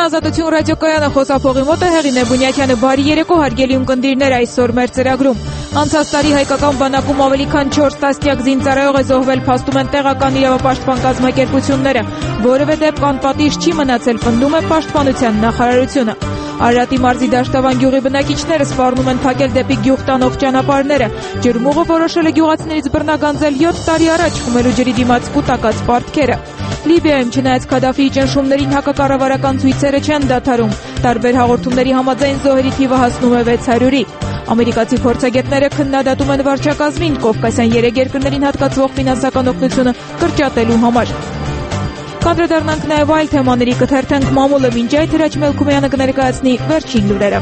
Ազատություն ռադիոկայանը խոսափողի մոտ է Հեղին Բունյակյանը բարի երեկո հարգելի ունկնդիրներ այսօր մեր ծրագրում։ Անցած տարի հայկական բանակում ավելի քան 4 տասնյակ զինծառայող է զոհվել, փաստում են տեղական իրավապաշտպան կազմակերպությունները։ Որևէ դեպք անպատիժ չի մնացել, պնդում է Պաշտպանության նախարարությունը։ Արարատի մարզի Դաշտավան գյուղի բնակիչները սպառնում են փակել դեպի գյուղ տանող ճանապարհները։ Ջրմուղը որոշել է գյուղացիներից բռնագանձել 7 տարի առաջ խմելու ջրի դիմաց կուտակած պարտքերը։ Լիբիայում չնայած Քադաֆիի ճնշումներին հակակառավարական ցույցերը չեն դադարում։ Տարբեր հաղորդումների համաձայն զոհերի թիվը հասնում է 600-ի։ Ամերիկացի փորձագետները քննադատում են վարչակազմին Կովկասյան 3 երկրներին հատկացվող ֆինանսական օգնությունը կրճատելու համար։ Կանդրադառնանք նաև այլ թեմաների, կթերթենք մամուլը, մինչ այդ Հրաչ Մելքումյանը կներկայացնի վերջին լուրերը։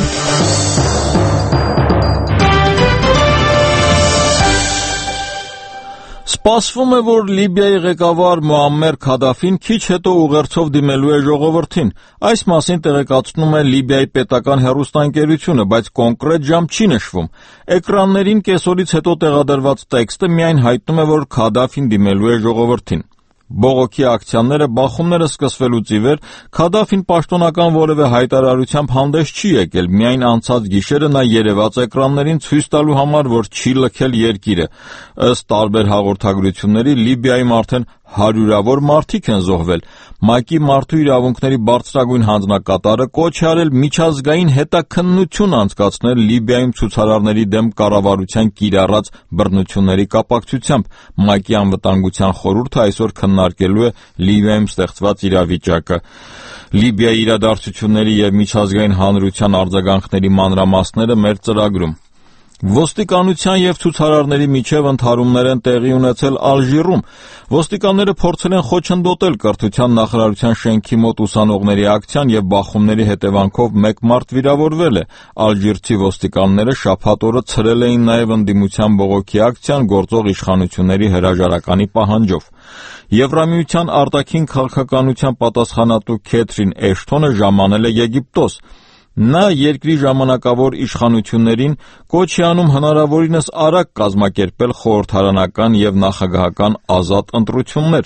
Սպասվում է, որ Լիբիայի ղեկավար Մուամմեր Քադաֆին քիչ հետո ուղերձով դիմելու է ժողովրդին։ Այս մասին տեղեկացնում է Լիբիայի պետական հեռուստաընկերությունը, բայց կոնկրետ ժամ չի նշվում։ Էկրաններին կեսօրից հետո տեղադրված տեքստը միայն հայտնում է, որ Քադաֆին դիմելու է ժողովրդին։ Բողոքի ակցիաները, բախումները սկսվելուց ի վեր Քադաֆին պաշտոնական որևէ հայտարարությամբ հանդես չի եկել, միայն անցած գիշերը նա երևաց էկրաններին ցույց տալու համար, որ չի լքել երկիրը։ Ըստ տարբեր հաղորդագրությունների Լիբիայում արդեն հարյուրավոր մարդիկ են զոհվել։ ՄԱԿ-ի մարդու իրավունքների բարձրագույն հանձնակատարը կոչ է արել միջազգային հետաքննություն անցկացնել Լիբիայում ցուցարարների դեմ կառավարության կիրառած բռնությունների կապակցությամբ։ ՄԱԿ-ի անվտանգության խորհուրդը այսօր քննարկելու է Լիբիայում ստեղծված իրավիճակը։ Լիբիայի իրադարձությունների եւ միջազգային հանրության արձագանքների մանրամասները մեր ծրագրում։ Ոստիկանության եւ ցուցարարների միջև ընդհարումներ են տեղի ունեցել Ալժիրում։ Ոստիկանները փորձել են խոչընդոտել կրթության նախարարության շենքի մոտ ուսանողների ակցիան եւ բախումների հետևանքով 1 մարդ վիրավորվել է։ Ալժիրցի ոստիկանները շաբաթ օրը ցրել էին նաեւ ընդդիմության բողոքի ակցիան գործող իշխանությունների հրաժարականի պահանջով։ Եվրամիության արտաքին քաղաքականության պատասխանատու Քեթրին Էշթոնը ժամանել է Եգիպտոս։ Նա երկրի ժամանակավոր իշխանություններին կոչ է անում հնարավորինս արագ կազմակերպել խորհրդարանական եւ նախագահական ազատ ընտրություններ։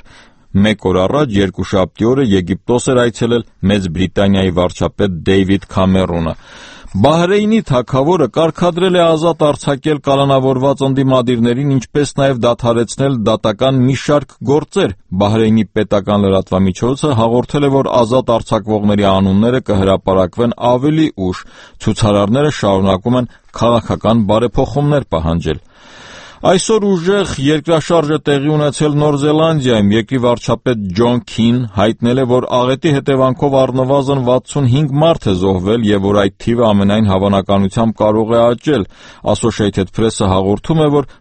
1 օր առաջ երկուշաբթի օրը Եգիպտոս էր այցելել Մեծ Բրիտանիայի վարչապետ Դեյվիդ Քամերոնը։ Բահրեյնի թագավորը կարգադրել է ազատ արձակել կալանավորված ընդդիմադիրներին, ինչպես նաև դադարեցնել դատական մի շարք գործեր։ Բահրեյնի պետական լրատվամիջոցը հաղորդել է, որ ազատ արձակվողների անունները կհրապարակվեն ավելի ուշ։ Ցուցարարները շարունակում են քաղաքական բարեփոխումներ պահանջել։ Այսօր ուժեղ երկրաշարժ է տեղի ունեցել Նոր Զելանդիայում։ Երկրի վարչապետ Ջոն Քին հայտնել է, որ աղետի հետևանքով առնվազն 65 մարդ է զոհվել եւ որ այդ թիվը ամենայն հավանականությամբ կարող է աճել։ Associated Press-ը հաղորդում է, որ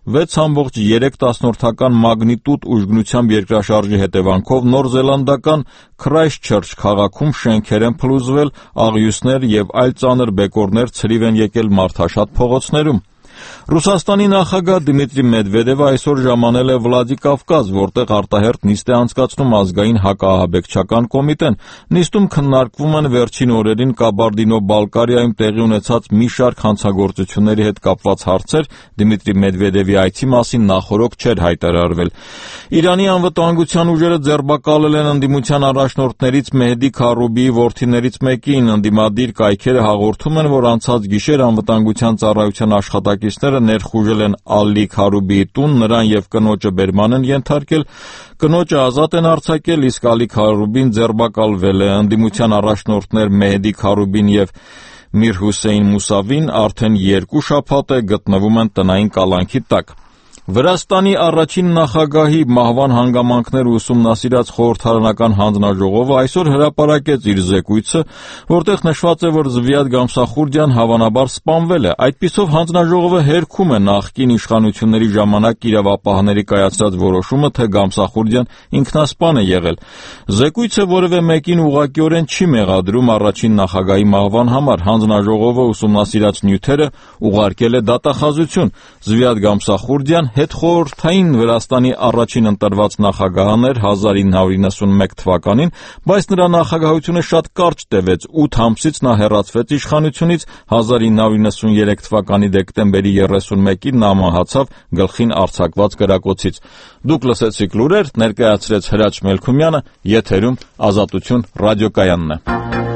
6.3 մագնիտուդ ուժգնությամբ երկրաշարժի հետևանքով Նոր Զելանդական Քրայսթչերչ քաղաքում շենքեր են փլուզվել, աղյուսներ եւ այլ ծանր բեկորներ ցրիվ են եկել մարդաշատ փողոցներում։ Ռուսաստանի նախագահ Դմիտրի Մեդվեդևը այսօր ժամանել է Վլադիկավկազ, որտեղ արտահերթ նիստ է անցկացնում ազգային հակաահաբեկչական կոմիտեն։ Նիստում քննարկվում են վերջին օրերին Կաբարդինո-Բալկարիայում տեղի ունեցած մի շարք հանցագործությունների հետ կապված հարցեր։ Դմիտրի Մեդվեդևի այցի մասին նախօրոք չէր հայտարարվել։ Իրանի անվտանգության ուժերը ձերբակալել են ընդդիմության առաջնորդներից Մեհդի Քարուբիի որդիներից մեկին։ Ընդդիմադիր կայքերը հաղորդում են, որ անցած գիշեր անվտանգության ծառայության աշխատակիցները ներխուժել են Ալի Քարուբիի տուն, նրան եւ կնոջը բերման են ենթարկել, կնոջը ազատ են արձակել, իսկ Ալի Քարուբին ձերբակալվել է։ Ընդդիմության առաջնորդներ Մեհդի Քարուբին եւ Միր Հուսեյն Մուսավին արդեն 2 շաբաթ է գտնվում են տնային կալանքի տակ։ Վրաստանի առաջին նախագահի մահվան հանգամանքները ուսումնասիրած խորհրդարանական հանձնաժողովը այսօր հրապարակեց իր զեկույցը, որտեղ նշված է, որ Զվիադ Գամսախուրդյան հավանաբար սպանվել է։ Այդպիսով հանձնաժողովը հերքում է նախկին իշխանությունների ժամանակ իրավապահների կայացրած որոշումը, թե Գամսախուրդյան ինքնասպան է եղել։ Զեկույցը որևէ մեկին ուղղակիորեն չի մեղադրում առաջին նախագահի մահվան համար։ Հանձնաժողովը ուսումնասիրած նյութերը ուղարկել է դատախազություն։ Զվիադ Գամսախուրդյան հետխորհրդային Վրաստանի առաջին ընտրված նախագահն էր 1991 թվականին, բայց նրա նախագահությունը շատ կարճ տևեց, 8 ամսից նա հեռացվեց իշխանությունից, 1993 թվականի դեկտեմբերի 31-ին նա մահացավ գլխին արձակված կրակոցից։ Դուք լսեցիք լուրեր, ներկայացրեց Հրաչ Մելքումյանը, եթերում Ազատություն ռադիոկայանն է։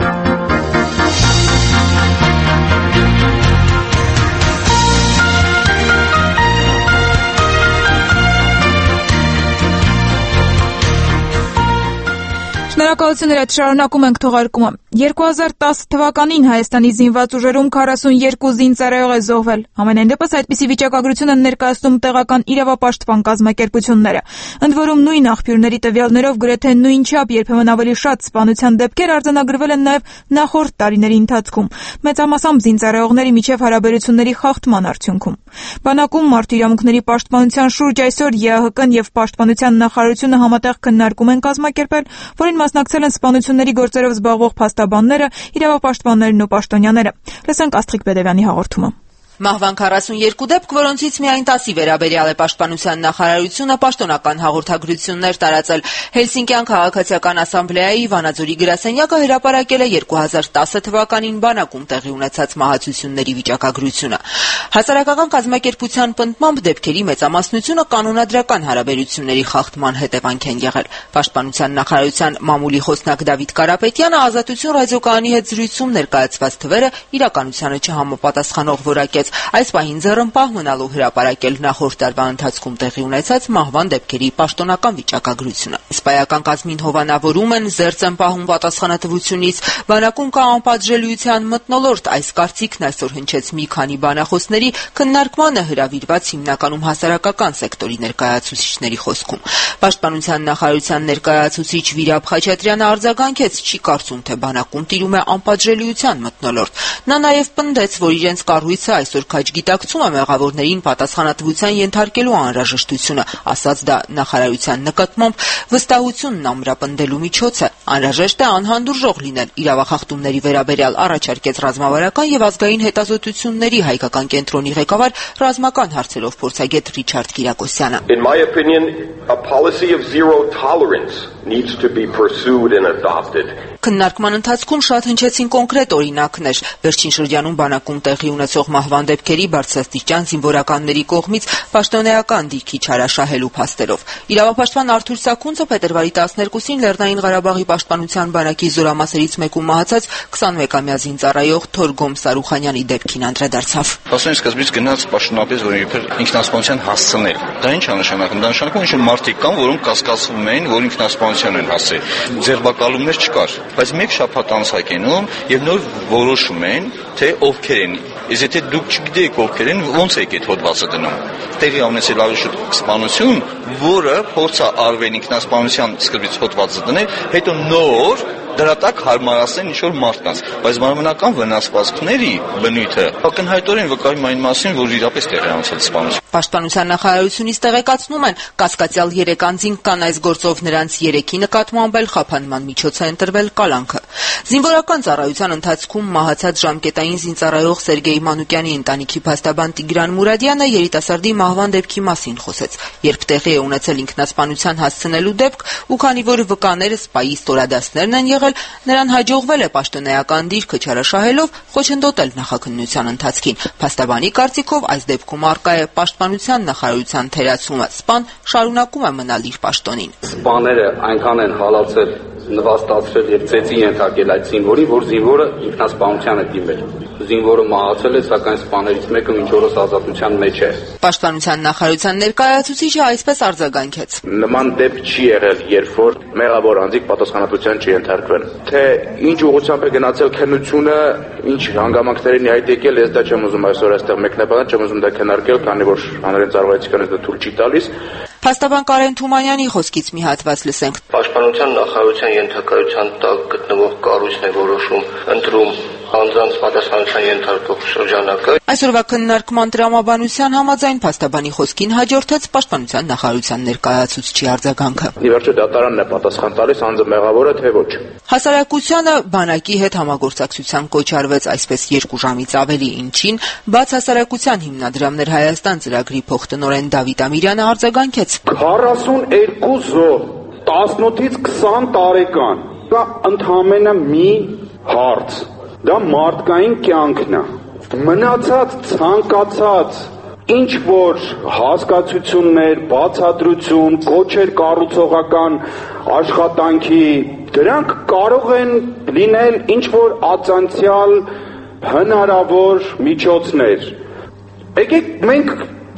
Շնորհակալություն Հրետ, շարունակում ենք թողարկումը։ 2010 թվականին Հայաստանի զինված ուժերում 42 զինծառայող է զոհվել։ Համենայն դեպս այդպիսի վիճակագրություն են ներկայացնում տեղական իրավապաշտպան կազմակերպությունները։ Ընդ որում նույն աղբյուրների տվյալներով գրեթե նույնչափ երբեմն ավելի շատ սպանության դեպքեր արձանագրվել են նաև նախորդ տարիների ընթացքում, մեծամասամբ զինծառայողների միջև հարաբերությունների խախտման արդյունքում։ Բանակում Մարդու իրավունքների պաշտպանության շուրջ այսօր ԵԱՀԿ-ն եւ Պաշտպանության նախարարությունը համատեղ քննարկում են կազմակերպել, որին մասնակցել են սպանությունների գործերով զբաղվող փաստաբանները, իրավապաշտպաններն ու պաշտոնյաները։ Լսենք Աստղիկ Բեդևյանի հաղորդումը։ Մահվան 42 դեպք, որոնցից միայն 10-ի վերաբերյալ է Պաշտպանության նախարարությունը պաշտոնական հաղորդագրություններ տարածել։ Հելսինկյան քաղաքացիական ասամբլեայի Վանաձորի գրասենյակը հրապարակել է 2010 թվականին բանակում տեղի ունեցած մահացությունների վիճակագրությունը։ Հասարակական կազմակերպության պնդմամբ դեպքերի մեծամասնությունը կանոնադրական հարաբերությունների խախտման հետևանք են եղել։ Պաշտպանության նախարարության մամուլի խոսնակ Դավիթ Կարապետյանը Ազատություն ռադիոկայանի հետ զրույցում ներկայացված թվերը իրականությանը չհամապատասխանող որակեց։ Այս պահին ձեռնպահ մնալու հրապարակել նախորդ տարվա ընթացքում տեղի ունեցած մահվան դեպքերի պաշտոնական վիճակագրությունը։ Սպայական կազմին հովանավորում են, զերծ են պահում պատասխանատվությունից, բանակում կա անպատժելիության մթնոլորտ։ Այս կարծիքն այսօր հնչեց մի քանի բանախոսների քննարկմանը հրավիրված հիմնականում հասարակական սեկտորի ներկայացուցիչների խոսքում։ Պաշտպանության նախարարության ներկայացուցիչ Վիրապ Խաչատրյանը արձագանքեց, չի կարծում, թե բանակում տիրում է անպատժելիության մթնոլորտ։ Նա նաև պնդեց, որ իրենց կառույցը այսօր քաջ գիտակցում է մեղավորներին պատասխանատվության ենթարկելու անհրաժեշտությունը, ասաց դա նախարարության նկատմամբ վստահությունն ամրապնդելու միջոց է։ Անհրաժեշտ է անհանդուրժող լինել իրավախախտումների վերաբերյալ, առաջարկեց ռազմավարական եւ ազգային հետազոտությունների հայկական կենտրոնի ղեկավար ռազմական հարցերով փորձագետ Ռիչարդ Կիրակոսյանը։ In my opinion, a policy of zero tolerance needs to be pursued and adopted. Քննարկման ընթացքում շատ հնչեցին կոնկրետ օրինակներ։ Վերջին շրջանում բանակում տեղի ունեցող մահվան դեպքերի բարձրաստիճան զինվորականների կողմից պաշտոնեական դիրքի չարաշահելու փաստերով։ Իրավապաշտպան Արթուր Սաքունցը փետրվարի 12-ին Լեռնային Ղարաբաղի պաշտպանության բանակի զորամասերից մեկում մահացած 21-ամյա զինծառայող Թորգոմ Սարուխանյանի դեպքին անդրադարձավ։ Ասենք սկզբից գնաց պաշտոնապես, որ իբր ինքնասպանության հասցնել։ Դա ինչ է նշանակում։ Դա նշանակում է, որ մարդիկ կան, որոնք կասկածվում են, որ ինքնասպանության են հասել։ Ձերբակալումներ չկար, բայց մեկ շաբաթ անց հակենում եւ նոր որոշում են, թե ովքեր են։ Իսկ եթե դուք չգիտեք ովքեր են, ո՞նց եք այդ հոդվածը դնում։ Տեղի ունեցել ավելի շուտ սպանություն, որը փորձ է արվել ինքնասպանության սկզբից հոդվածը դնել, հետո նոր դրա տակ հարմարացնեն ինչ-որ մարդկանց, բայց մարմնական վնասվածքների բնույթը ակնհայտորեն վկայում այն մասին, որ իրապես տեղի ունեցել սպանություն։ Պաշտպանության նախարարությունից տեղեկացնում են, կասկածյալ 3 անձինք կան այս գործով, նրանց 3-ի նկատմամբ էլ խափանման միջոց է ընտրվել կալանքը։ Զինվորական ծառայության ընթացքում մահացած ժամկետային զինծառայող Սերգեյ Մանուկյանի ընտանիքի փաստաբան Տիգրան Մուրադյանը երիտասարդի մահվան դեպքի մասին խոսեց։ Երբ տեղի է ունեցել ինքնասպանության հասցնելու դեպք, ու քանի որ վկաները սպայի ստորադասներն են եղել, նրան հաջողվել է պաշտոնեական դիրքը չարաշահելով խոչընդոտել նախաքննության ընթացքին։ Փաստաբանի կարծիքով այս դեպքում առկա է պաշտպանության նախարարության թերացումը։ Սպան շարունակում է մնալ իր պաշտոնին։ Սպաները այնքան են հալածել, նվաստացրել եւ ծեծի ենթարկել այդ զինվորին, որ զինվորը ինքնասպանության է դիմել։ Զինվորը մահացել է, սակայն սպաներից մեկը մինչ օրս ազատության մեջ է։ Պաշտպանության նախարարության ներկայացուցիչը այսպես արձագանքեց. Նման դեպք չի եղել, երբ որ մեղավոր անձիկ պատասխանատվության չենթարկվեն։ Թե ինչ ուղղությամբ է գնացել քննությունը, ինչ հանգամանքներին այդ եկել, ես դա չեմ ուզում այսօր այստեղ մեկնաբանել, չեմ ուզում դա քննարկել, քանի որ հանրային ծառայությունից դա թույլ չի տալիս։ Փաստաբան Կարեն Թումանյանի խոսքից մի հատված լսենք։ Պաշտպանության նախարարության ենթակայության տակ գտնվող կառույցն է որոշում ընտրում անձանց պատասխանատվության ենթարկող շրջանակը։ Այսօրվա քննարկման տրամաբանության համաձայն փաստաբանի խոսքին հաջորդեց պաշտպանության նախարարության ներկայացուցչի արձագանքը։ Ի վերջո դատարանն է պատասխան տալիս անձը մեղավոր է թե ոչ։ Հասարակությանը բանակի հետ համագործակցության կոչ արվեց այսպես 2 ժամից ավելի, ինչին բաց հասարակության հիմնադրամներ Հայաստան ծրագրի փոխտնօրեն Դավիթ Ամիրյանը արձագանքեց. 42 զոհ 18-ից 20 տարեկան։ Դա ընդհանրապես մի հարց։ Դա մարդկային կյանքն է։ Մնացած ցանկացած ինչ որ հասկացություններ, բացատրություն, կոչեր կառուցողական աշխատանքի, դրանք կարող են լինել ինչ որ ածանցյալ հնարավոր միջոցներ։ Եկեք մենք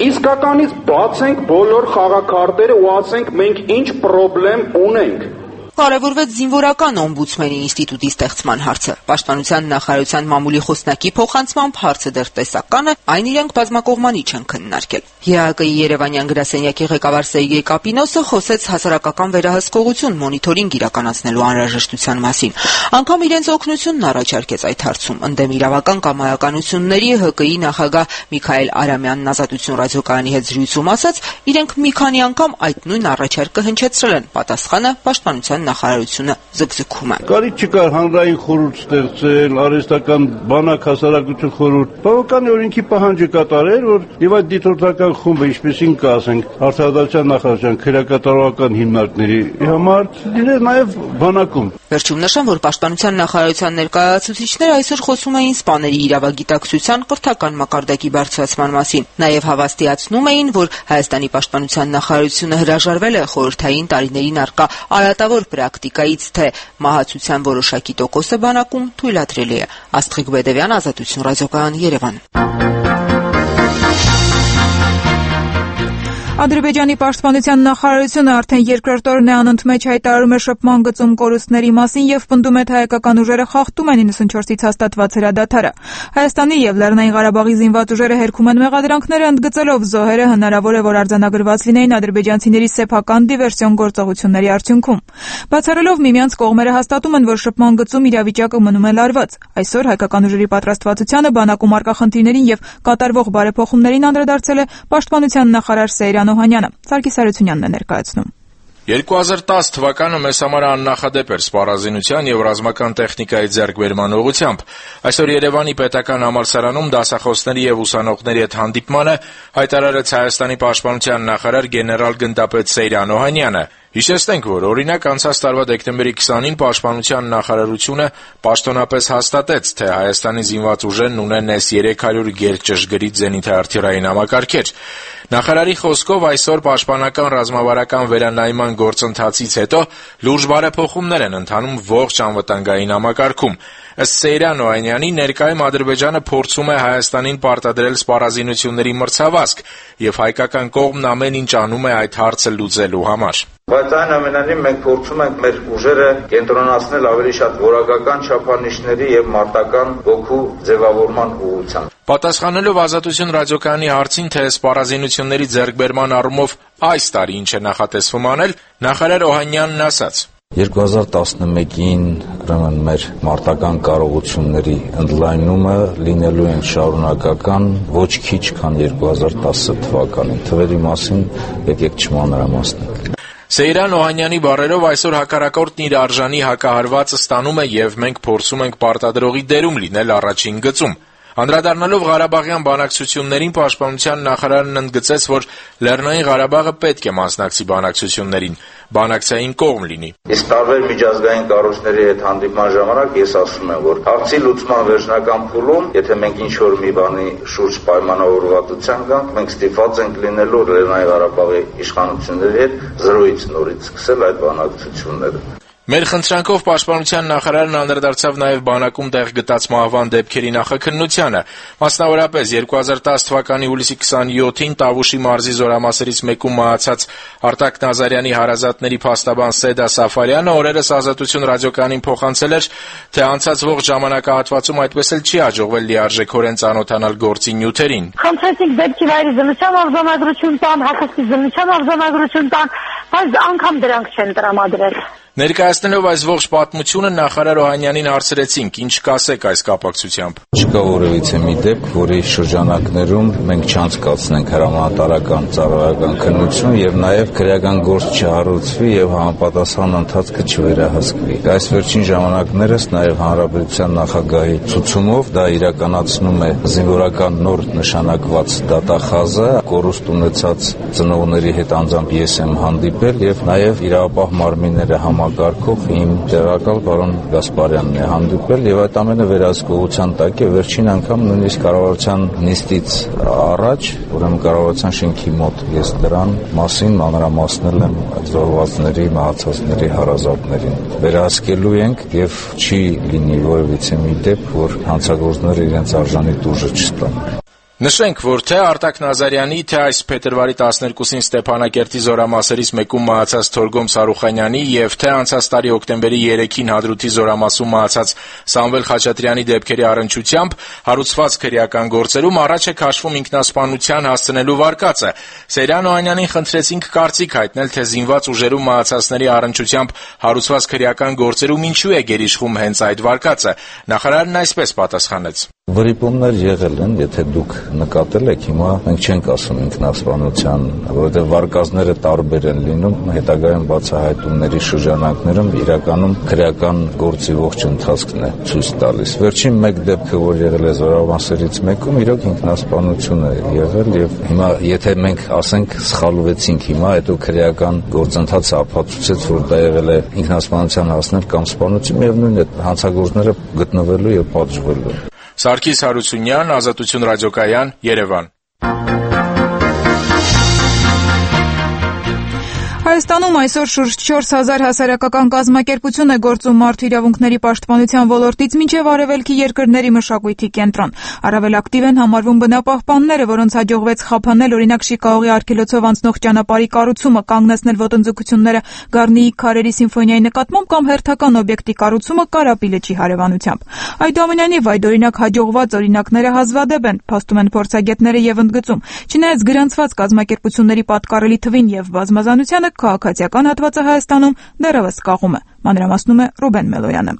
իսկականից բացենք բոլոր խաղաքարտերը ու ասենք մենք ինչ խնդրեմ ունենք։ կարևորվեց զինվորական օմբուդսմենի ինստիտուտի ստեղծման հարցը։ Պաշտպանության նախարարության մամուլի խոսնակի փոխանցմամբ հարցը դեռ տեսական է, այն իրենք բազմակողմանի չեն քննարկել։ ՀԱԿ-ի Երևանյան գրասենյակի ղեկավար Սերգեյ Կապինոսը խոսեց հասարակական վերահսկողություն մոնիթորինգ իրականացնելու անհրաժեշտության մասին։ Անգամ իրենց օգնությունն առաջարկեց այդ հարցում։ Ընդդեմ իրավական կամայականությունների ՀԿ-ի նախագահ Միքայել Արամյանն Ազատություն ռադիոկայանի հետ զրույցում ասաց, իրենք մի քանի անգամ այդ նույն առաջարկը հնչեցրել են։ Պատասխանը պաշտպանության նախարարությունը ձգձգում է։ Կարիք չկար հանրային խորհուրդ ստեղծել, արհեստական բանակ հասարակություն խորհուրդ։ Բավական օրենքի պահանջը կատարել, որ եւ այդ դիտորդական խումբը, ինչպեսին կա, ասենք, Արտադրության նախարարության քրեակատարողական հիմնարկների համար լինել նաեւ բանակում։ Վերջում նշեմ, որ պաշտպանության նախարարության ներկայացուցիչները այսօր խոսում էին սպաների իրավագիտակցության կրթական մակարդակի բարձրացման մասին։ Նաեւ հավաստիացնում էին, որ Հայաստանի պաշտպանության նախարարությունը հրաժարվել է խորհրդային տարիներին առկա արատավոր պրակտիկայից, թե մահացության որոշակի տոկոսը բանակում թույլատրելի է։ Աստղիկ Բեդևյան, Ազատություն ռադիոկայան, Երևան։ Ադրբեջանի պաշտպանության նախարարությունը արդեն երկրորդ օրն է անընդմեջ հայտարարում է շփման գծում կորուստների մասին եւ պնդում է, թե հայկական ուժերը խախտում են 94-ից հաստատված հրադադարը։ Հայաստանի եւ Լեռնային Ղարաբաղի զինված ուժերը հերքում են մեղադրանքները, ընդգծելով զոհերը հնարավոր է, որ արձանագրված լինեին ադրբեջանցիների սեփական դիվերսիոն գործողությունների արդյունքում։ Բացառելով միմյանց կողմերը հաստատում են, որ շփման գծում իրավիճակը մնում է լարված։ Այսօր հայկական ուժերի պատրաստվածությանը բանակում առկա խնդիրներին եւ կատարվող բարեփոխումներին անդրադարձել է պաշտպանության նախարար Սեյրան Օհանյանը։ Սարգիս Արությունյանն է ներկայացնում։ 2010 թվականը մեզ համար աննախադեպ էր սպառազինության եւ ռազմական տեխնիկայի ձեռքբերման ուղղությամբ։ Այսօր Երևանի պետական համալսարանում դասախոսների եւ ուսանողների հետ հանդիպմանը հայտարարեց Հայաստանի պաշտպանության նախարար գեներալ գնդապետ Սեյրան Օհանյանը։ Հիշեցնենք, որ օրինակ անցած տարվա դեկտեմբերի 20-ին Պաշտպանության նախարարությունը պաշտոնապես հաստատեց, թե Հայաստանի զինված ուժերն ունեն S-300 գերճշգրիտ զենիթաարթիլերային համակարգեր։ Նախարարի խոսքով այսօր պաշտպանական ռազմավարական վերանայման գործընթացից հետո լուրջ բարեփոխումներ են ընթանում ողջ անվտանգային համակարգում։ Ըստ Սեյրան Օհանյանի, ներկայում Ադրբեջանը փորձում է Հայաստանին պարտադրել սպառազինությունների մրցավազք եւ հայկական կողմն ամեն ինչ անում է այդ հարցը լուծելու համար։ Բայց այնուամենայնիվ մենք փորձում ենք մեր ուժերը կենտրոնացնել ավելի շատ որակական չափանիշների եւ մարտական ոգու ձևավորման ուղղությամբ։ Պատասխանելով Ազատություն ռադիոկայանի հարցին, թե սպառազինությունների ձեռքբերման առումով այս տարի ինչ է նախատեսվում անել, նախարար Օհանյանն ասաց. 2011-ին ուրեմն մեր մարտական կարողությունների ընդլայնումը լինելու են շարունակական ոչ քիչ քան 2010 թվականին։ Թվերի մասին եկեք չմանրամասնենք։ Սեյրան Օհանյանի բառերով այսօր հակառակորդն իր արժանի հակահարվածը ստանում է եւ մենք փորձում ենք պարտադրողի դերում լինել առաջին գծում։ Անդրադառնալով Ղարաբաղյան բանակցություններին, պաշտպանության նախարարն ընդգծեց, որ Լեռնային Ղարաբաղը պետք է մասնակցի բանակցություններին, բանակցային կողմ լինի։ Իսկ տարբեր միջազգային կառույցների հետ հանդիպման ժամանակ ես ասում եմ, որ հարցի լուծման վերջնական փուլում, եթե մենք ինչ-որ մի բանի շուրջ պայմանավորվածության գանք, մենք ստիպված ենք լինելու Լեռնային Ղարաբաղի իշխանությունների հետ զրոյից նորից սկսել այդ բանակցությունները։ Մեր խնդրանքով պաշտպանության նախարարն անդրադարձավ նաև բանակում տեղ գտած մահվան դեպքերի նախաքննությանը։ Մասնավորապես 2010 թվականի հուլիսի 27-ին Տավուշի մարզի զորամասերից մեկում մահացած Արտակ Նազարյանի հարազատների փաստաբան Սեդա Սաֆարյանը օրերս Ազատություն ռադիոկայանին փոխանցել էր, թե անցած ողջ ժամանակահատվածում այդպես էլ չի հաջողվել լիարժեքորեն ծանոթանալ գործի նյութերին։ Խնդրեցինք դեպքի վայրի զննության արձանագրություն տան, հակասի զննության արձանագրություն տան, բայց անգամ դրանք չեն տրամադրել։ Ներկայացնելով այս ողջ պատմությունը նախարար Օհանյանին հարցրեցինք, ինչ կասեք այս կապակցությամբ։ Չկա որևիցե մի դեպք, որի շրջանակներում մենք չանցկացնենք հրամանատարական ծառայական քննություն եւ նաեւ քրեական գործ չհարուցվի եւ համապատասխան ընթացքը չվերահսկվի։ Այս վերջին ժամանակներս նաեւ Հանրապետության նախագահի ցուցումով դա իրականացնում է զինվորական նոր նշանակված դատախազը, կորուստ ունեցած ծնողների հետ անձամբ ես եմ հանդիպել եւ նաեւ իրավապահ մարմինները համակարգող իմ տեղակալ պարոն Գասպարյանն է հանդիպել եւ այդ ամենը վերահսկողության տակ է վերջին անգամ նույնիսկ կառավարության նիստից առաջ, ուրեմն կառավարության շենքի մոտ ես դրան մասին մանրամասնել եմ զոհվածների, մահացածների հարազատներին։ Վերահսկելու ենք եւ չի լինի որևիցե մի դեպք, որ հանցագործները իրենց արժանի տուժը չստանան։ Նշենք, որ թե Արտակ Նազարյանի, թե այս փետրվարի 12-ին Ստեփանակերտի զորամասերից մեկում մահացած Թորգոմ Սարուխանյանի եւ թե անցած տարի հոկտեմբերի 3-ին Հադրութի զորամասում մահացած Սամվել Խաչատրյանի դեպքերի առնչությամբ հարուցված քրեական գործերում առաջ է քաշվում ինքնասպանության հասցնելու վարկածը։ Սերյան Օհանյանին խնդրեցինք կարծիք հայտնել, թե զինված ուժերում մահացածների առնչությամբ հարուցված քրեական գործերում ինչու է գերիշխում հենց այդ վարկածը։ Նախարարն այսպես պատասխանեց. Վրիպումներ եղել են, եթե դուք նկատել եք, հիմա մենք չենք ասում ինքնասպանության, որովհետև վարկածները տարբեր են լինում, հետագայում բացահայտումների շրջանակներում իրականում քրեական գործի ողջ ընթացքն է ցույց տալիս։ Վերջին մեկ դեպքը, որ եղել է զորամասերից մեկում, իրոք ինքնասպանություն է եղել եւ հիմա եթե մենք ասենք սխալվեցինք հիմա, հետո քրեական գործընթացը ապացուցեց, որ դա եղել է ինքնասպանության հասնել կամ սպանություն, միևնույն է հանցագործները գտնվելու եւ պատժվելու։ Սարգիս Հարությունյան, Ազատություն ռադիոկայան, Երևան։ Հայաստանում այսօր շուրջ 4000 հասարակական կազմակերպություն է գործում մարդու իրավունքների պաշտպանության ոլորտից մինչև արևելքի երկրների մշակույթի կենտրոն։ Առավել ակտիվ են համարվում բնապահպանները, որոնց հաջողվեց խափանել օրինակ Շիկաղողի արգելոցով անցնող ճանապարհի կառուցումը, կանգնեցնել ոտնձգությունները Գառնիի քարերի սիմֆոնիայի նկատմամբ կամ հերթական օբյեկտի կառուցումը Կարապի լճի հարևանությամբ։ Այդուամենայնիվ այդօրինակ հաջողված օրինակները հազվադեպ են, փաստում են փորձագետները եւ ընդգծում։ Չնայած գրանցված կազմակերպությունների պատկառելի թվին եւ բազմազանությանը քաղաքացիական հատվածը Հայաստանում դեռևս կաղում է։ Մանրամասնում է Ռուբեն Մելոյանը։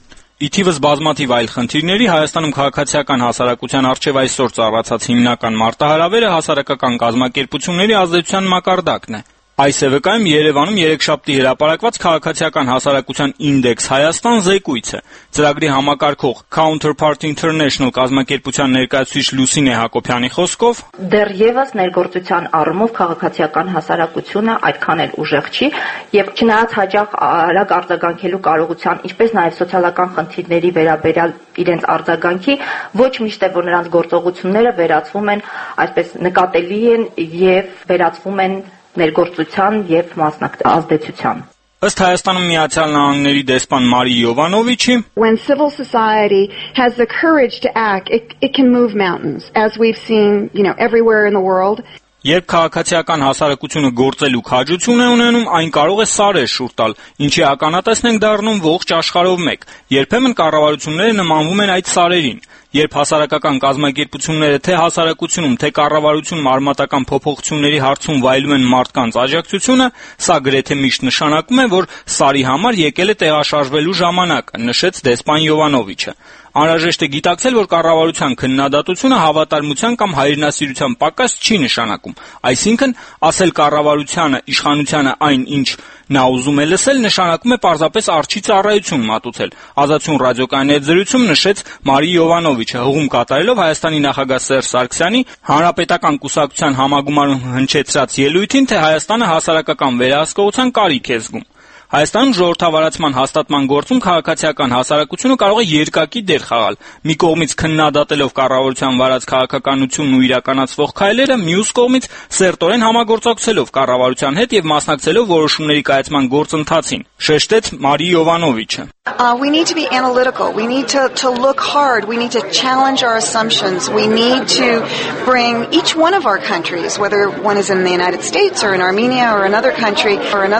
Ի թիվս բազմաթիվ այլ խնդիրների Հայաստանում քաղաքացիական հասարակության առջև այսօր ծառացած հիմնական մարտահրավերը հասարակական կազմակերպությունների ազդեցության մակարդակն է։ Այս է վկայում Երևանում երեքշաբթի հրապարակված քաղաքացիական հասարակության ինդեքս Հայաստան զեկույցը։ Ծրագրի համակարգող Counterpart International կազմակերպության ներկայացուցիչ Լուսինե Հակոբյանի խոսքով դեռևս ներգործության առումով քաղաքացիական հասարակությունը այդքան էլ ուժեղ չի եւ չնայած հաջող արագ արձագանքելու կարողության, ինչպես նաեւ սոցիալական խնդիրների վերաբերյալ իրենց արձագանքի, ոչ միշտ է որ նրանց գործողությունները վերածվում են այսպես նկատելի են եւ վերածվում են ներգործության եւ ազդեցության։ Ըստ Հայաստանում Միացյալ Նահանգների դեսպան Մարի Յովանովիչի, when civil society has the courage to act, it can move mountains, as we've seen, everywhere in the world. Երբ քաղաքացիական հասարակությունը գործելու քաջություն է ունենում, այն կարող է սարեր շուռ տալ, ինչի ականատեսն ենք դառնում ողջ աշխարհով մեկ։ Երբեմն կառավարությունները նմանվում են այդ սարերին։ Երբ հասարակական կազմակերպությունները թե հասարակությունում, թե կառավարությունում արմատական փոփոխությունների հարցում վայելում են մարդկանց աջակցությունը, սա գրեթե միշտ նշանակում է, որ սարի համար եկել է տեղաշարժվելու ժամանակը, նշեց դեսպան Յովանովիչը։ Անհրաժեշտ է գիտակցել, որ կառավարության քննադատությունը հավատարմության կամ հայրենասիրության պակաս չի նշանակում։ Այսինքն, ասել կառավարությանը, իշխանությանը այն, ինչ նա ուզում է լսել, նշանակում է պարզապես արջի ծառայություն մատուցել։ Ազատություն ռադիոկայանի հետ զրույցում նշեց Մարի Յովանովիչը, հղում կատարելով Հայաստանի նախագահ Սերժ Սարգսյանի Հանրապետական կուսակցության համագումարում հնչեցրած ելույթին, թե Հայաստանը հասարակական վերահսկողության կարիք է զգում։ Հայաստանում ժողովրդավարացման հաստատման գործում քաղաքացիական հասարակությունը կարող է երկակի դեր խաղալ։ Մի կողմից քննադատելով կառավարության վարած քաղաքականությունն ու իրականացվող քայլերը, մյուս կողմից սերտորեն համագործակցելով կառավարության հետ եւ մասնակցելով որոշումների կայացման գործընթացին, շեշտեց Մարի Յովանովիչը։ We need to be analytical. We need to look hard. We need to challenge our assumptions. We need to bring each one of our countries, whether one is in the United States or in Armenia or another country,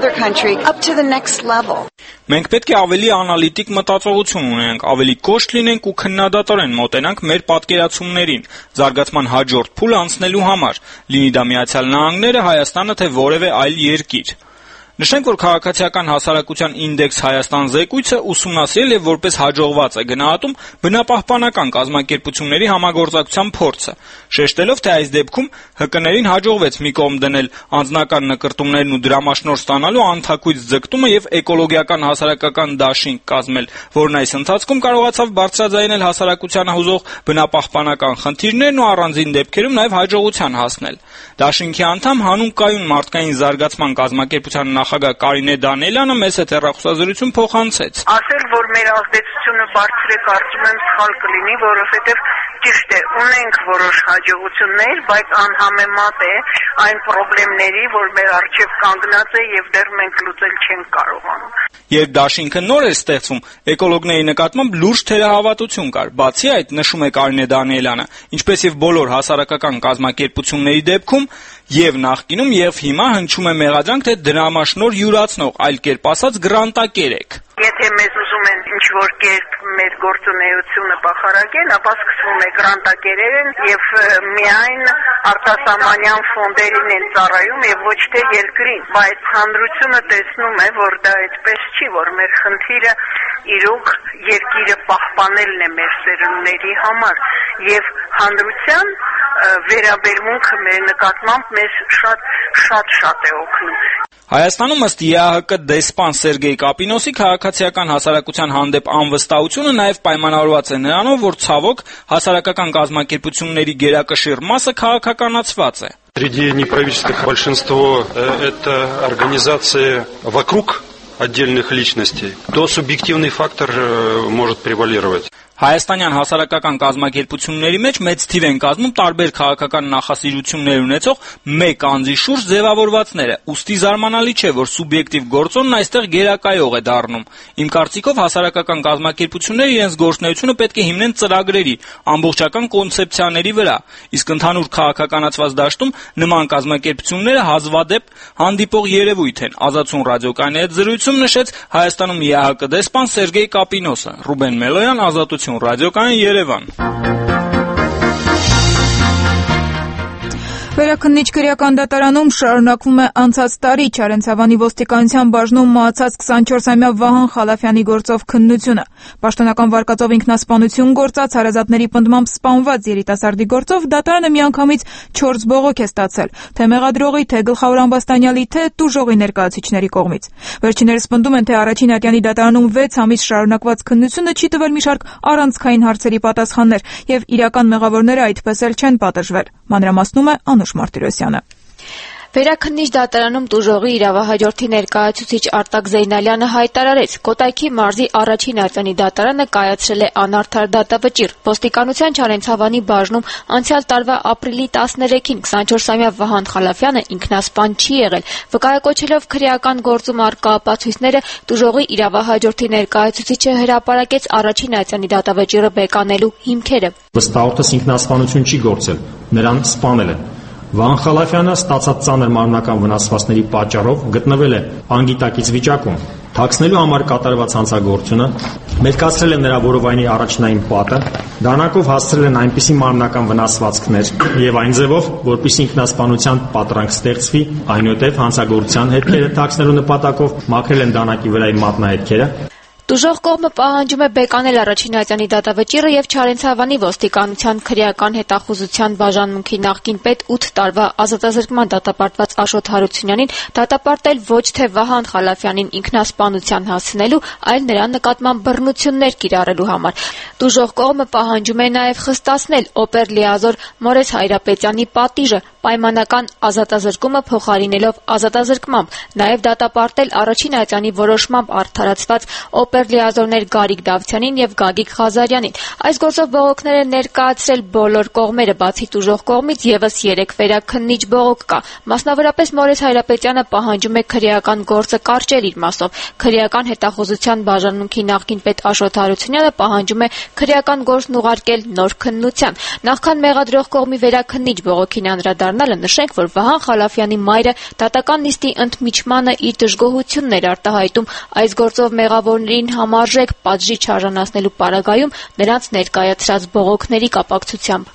up to the next level. Մենք պետք է ավելի անալիտիկ մտածողություն ունենանք, ավելի կոշտ լինենք ու քննադատորեն մոտենանք մեր պատկերացումներին, զարգացման հաջորդ փուլը անցնելու համար, լինի դա Միացյալ Նահանգները, Հայաստանը թե որևէ այլ երկիր։ Նշենք, որ քաղաքացիական հասարակության ինդեքս Հայաստան զեկույցը ուսումնասիրել եւ որպես հաջողված է գնահատում բնապահպանական կազմակերպությունների համագործակցության փորձը, շեշտելով, թե այս դեպքում ՀԿ-ներին հաջողվեց մի կողմ դնել անձնական նկրտումներն ու դրամաշնորհ ստանալու անթակույց ձգտումը եւ էկոլոգիական հասարակական դաշինք կազմել, որն այս ընթացքում կարողացավ բարձրաձայնել հասարակությանը հուզող բնապահպանական խնդիրներն ու առանձին դեպքերում նաեւ հաջողության հասնել։ Դաշինքի անդամ հանուն կայուն մարդկային զարգացման կազմակերպության նախագահ Կարինե Դանիելյանը մեծ հեռախոսազրույցում փոխանցեց. Ասել, որ մեր ազդեցությունը բարձր է, կարծում եմ սխալ կլինի, որովհետև Ճիշտ է, ունենք որոշ հաջողություններ, բայց անհամեմատ է այն խնդիրների, որ մեր առջև կանգնած է եւ դեռ մենք լուծել չենք կարողանում։ Երբ դաշինքը նոր էր ստեղծվում, էկոլոգների նկատմամբ լուրջ թերահավատություն կար։ Բացի այդ, նշում է Կարինե Դանիելյանը, ինչպես եւ բոլոր հասարակական կազմակերպությունների դեպքում, եւ նախկինում եւ հիմա հնչում է մեղադրանք, թե դրամաշնոր յուրացնող, այլ կերպ ասած գրանտակեր եք։ Եթե մեզ ուզում են ինչ-որ կերպ մեր գործունեությունը բախարակեն, ապա սկսվում է գրանտակերեն եւ միայն արտասահմանյան ֆոնդերին են ծառայում եւ ոչ թե երկրին, բայց հանրությունը տեսնում է, որ դա այդպես չի, որ մեր խնդիրը իրոք երկիրը պահպանելն է մեր սերունդների համար եւ հանրության վերաբերմունքը մեր նկատմամբ մեզ շատ է օգնում։ Հայաստանում ըստ ԵԱՀԿ դեսպան Սերգեյ Կապինոսի քաղաքացիական հասարակության հանդեպ անվստահությունը նաև պայմանավորված է նրանով, որ ցավոք հասարակական կազմակերպությունների գերակշիռ մասը քաղաքականացված է։ Среди неправительственных большинство это организации вокруг отдельных личностей, то субъективный фактор может превалировать. Հայաստանյան հասարակական կազմակերպությունների մեջ մեծ թիվ են կազմում տարբեր քաղաքական նախասիրություններ ունեցող մեկ անձի շուրջ ձևավորվածները, ուստի զարմանալի չէ, որ սուբյեկտիվ գործոնն այստեղ գերակայող է դառնում։ Իմ կարծիքով հասարակական կազմակերպությունները իրենց գործունեությունը պետք է հիմնեն ծրագրերի, ամբողջական կոնցեպցիաների վրա, իսկ ընդհանուր քաղաքականացված դաշտում նման կազմակերպությունները հազվադեպ հանդիպող երևույթ են։ Ազատություն ռադիոկայանի հետ զրույցում նշեց Հայաստանում ԵԱՀԿ դեսպան Սերգեյ Կապինոսը։ Ռուբեն Մելոյան, Ազատություն ռադիոկայան, Երևան։ Վերաքննիչ քրեական դատարանում շարունակվում է անցած տարի Չարենցավանի ոստիկանության բաժնում մահացած 24-ամյա Վահան Խալաֆյանի գործով քննությունը։ Պաշտոնական վարկածով ինքնասպանություն գործած հարազատների պնդմամբ սպանված երիտասարդի գործով դատարանը միանգամից 4 բողոք է ստացել, թե մեղադրողի, թե գլխավոր ամբաստանյալի, թե տուժողի ներկայացուցիչների կողմից։ Վերջիններս պնդում են, թե առաջին ատյանի դատարանում 6 ամիս շարունակված քննությունը չի տվել մի շարք առանցքային հարցերի պատասխաններ, եւ իրական մեղավորները այդպես էլ չեն պատժվել։ Մանրամասնում է Անուշ Մարտիրոսյանը։ Վերաքննիչ դատարանում տուժողի իրավահաջորդի ներկայացուցիչ Արտակ Զեյնալյանը հայտարարեց, Կոտայքի մարզի առաջին ատյանի դատարանը կայացրել է անարդար դատավճիռ։ Ոստիկանության Չարենցավանի բաժնում անցյալ տարվա ապրիլի 13-ին 24-ամյա Վահան Խալաֆյանը ինքնասպան չի եղել, վկայակոչելով քրեական գործում առկա ապացույցները, տուժողի իրավահաջորդի ներկայացուցիչը հրապարակեց առաջին ատյանի դատավճիռը բեկանելու հիմքերը։ Վստահորդս ինքնասպանություն չի գործել, նրան սպանել են։ Վահան Խալաֆյանը ստացած ծանր մարմնական վնասվածքների պատճառով գտնվել է անգիտակից վիճակում։ Թաքցնելու համար կատարված հանցագործությունը մերկացրել է նրա որովայնի առաջնային պատը, դանակով հասցրել են այնպիսի մարմնական վնասվածքներ եւ այն ձևով, որպեսզի ինքնասպանության պատրանք ստեղծվի, այնուհետեւ հանցագործության հետքերը թաքցնելու նպատակով մաքրել են դանակի վրայի մատնահետքերը։ Տուժող կողմը պահանջում է բեկանել առաջին ատյանի դատավճիռը եւ Չարենցավանի ոստիկանության քրեական հետախուզության բաժանմունքի նախկին պետ 8 տարվա ազատազրկման դատապարտված Աշոտ Հարությունյանին դատապարտել ոչ թե Վահան Խալաֆյանին ինքնասպանության հասցնելու, այլ նրա նկատմամբ բռնություններ կիրառելու համար։ Տուժող կողմը պահանջում է նաեւ խստացնել օպեր լիազոր Մորես Հայրապետյանի պատիժը, պայմանական ազատազրկումը փոխարինելով ազատազրկմամբ, նաեւ դատապարտել առաջին ատյանի որոշմամբ արդարացված օպեր լիազորներ Գարիկ Դավթյանին եւ Գագիկ Ղազարյանին։ Այս գործով բողոքներ են ներկայացրել բոլոր կողմերը, բացի տուժող կողմից եւս 3 վերաքննիչ բողոք կա։ Մասնավորապես Մորես Հայրապետյանը պահանջում է քրեական գործը կարճել իր մասով։ Քրեական հետախուզության բաժանմունքի նախկին պետ Աշոտ Հարությունյանը պահանջում է քրեական գործն ուղարկել նոր քննության։ Նախքան մեղադրող կողմի վերաքննիչ բողոքին անդրադառնալը նշենք, որ Վահան Խալաֆյանի մայրը դատական նիստի ընդմիջմանը իր դժգոհությունն էր արտահայտում այս գործով մեղավորներին համարժեք պատժի չարժանացնելու պարագայում նրանց ներկայացրած բողոքների կապակցությամբ։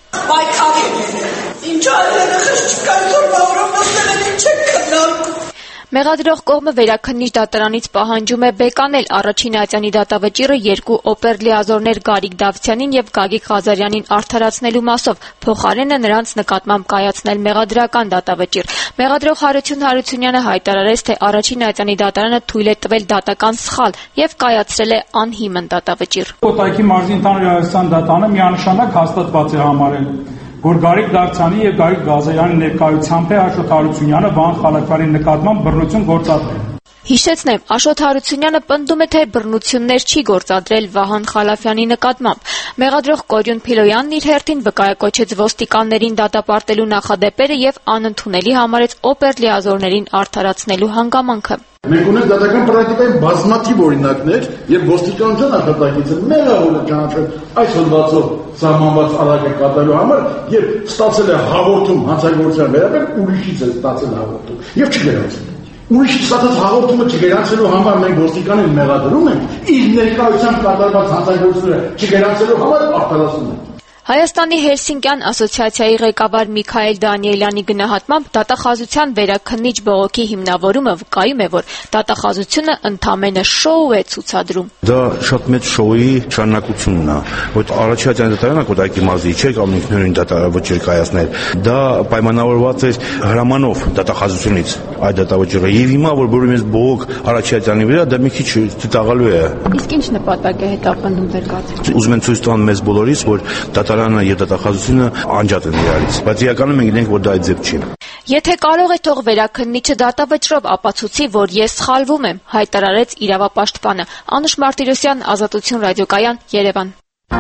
Մեղադրող կողմը վերաքննիչ դատարանից պահանջում է բեկանել առաջին ատյանի դատավճիռը 2 օպեր լիազորներ Գարիկ Դավթյանին եւ Գագիկ Ղազարյանին արդարացնելու մասով, փոխարենը նրանց նկատմամբ կայացնել մեղադրական դատավճիռ։ Մեղադրող Հարություն Հարությունյանը հայտարարեց, թե առաջին ատյանի դատարանը թույլ է տվել դատական սխալ եւ կայացրել է անհիմն դատավճիռ։ Կոտայքի մարզի ընդհանուր իրավասության դատարանը միանշանակ հաստատված է համարել, որ Գարիկ Դավթյանի եւ Գարիկ Ղազարյանի ներկայությամբ է Աշոտ Հարությունյանը Վահան Խալաֆյանի նկատմամբ բռնություն գործադրել։ Հիշեցնեմ, Աշոտ Հարությունյանը պնդում է, թե բռնություններ չի գործադրել Վահան Խալաֆյանի նկատմամբ։ Մեղադրող Կորյուն Փիլոյանն իր հերթին վկայակոչեց ոստիկաններին դատապարտելու նախադեպերը եւ անընդունելի համարեց օպեր լիազորներին արդարացնելու հանգամանքը։ Մենք ունենք դատական պրակտիկայի բազմաթիվ օրինակներ, եւ ոստիկանության աշխատակիցը մեղավոր է ճանաչել այս հոդվածով սահմանված արագը կատարելու համար եւ ստացել է հաղորդում հանցագործության վերաբերյալ ուրիշից է ստացել հաղորդում եւ չգրանցել։ Ուրիշ ստացած հաղորդումը չգրանցելու համար մենք ոստիկանին մեղադրում ենք, իր ներկայությամբ կատարված հանցագործությունը չգրանցելու համար արտահայտում ենք։ Հայաստանի Հելսինկյան ասոցիացիայի ղեկավար Միքայել Դանիելյանի գնահատմամբ դատախազության վերաքննիչ բողոքի հիմնավորումը վկայում է, որ դատախազությունը ընդամենը շոու է ցուցադրում։ Դա շատ մեծ շոուի շարունակությունն է, որ առաջին դատարանը կոդակի մարզի չէ կամ ինքնուրույն դատավճիռ կայացնել։ Դա պայմանավորված է հրամանով դատախազությունից այդ դատավճիռը եւ հիմա որ բուրում ես բողոք առաջին վրա դա մի քիչ ծիծաղալու է։ Իսկ ինչ նպատակ է հետապնդում դեր կազմել։ Ուզում են ցույց տան մեզ բոլորիս, որ դատարանը եւ դատախազությունը անջատ են իրարից, բայց իրականում մենք գիտենք, որ դա այդ ձև չի։ Եթե կարող է թող վերաքննիչը դատավճռով ապացուցի, որ ես սխալվում եմ, հայտարարեց իրավապաշտպանը։ Անուշ Մարտիրոսյան, Ազատություն ռադիոկայան, Երևան։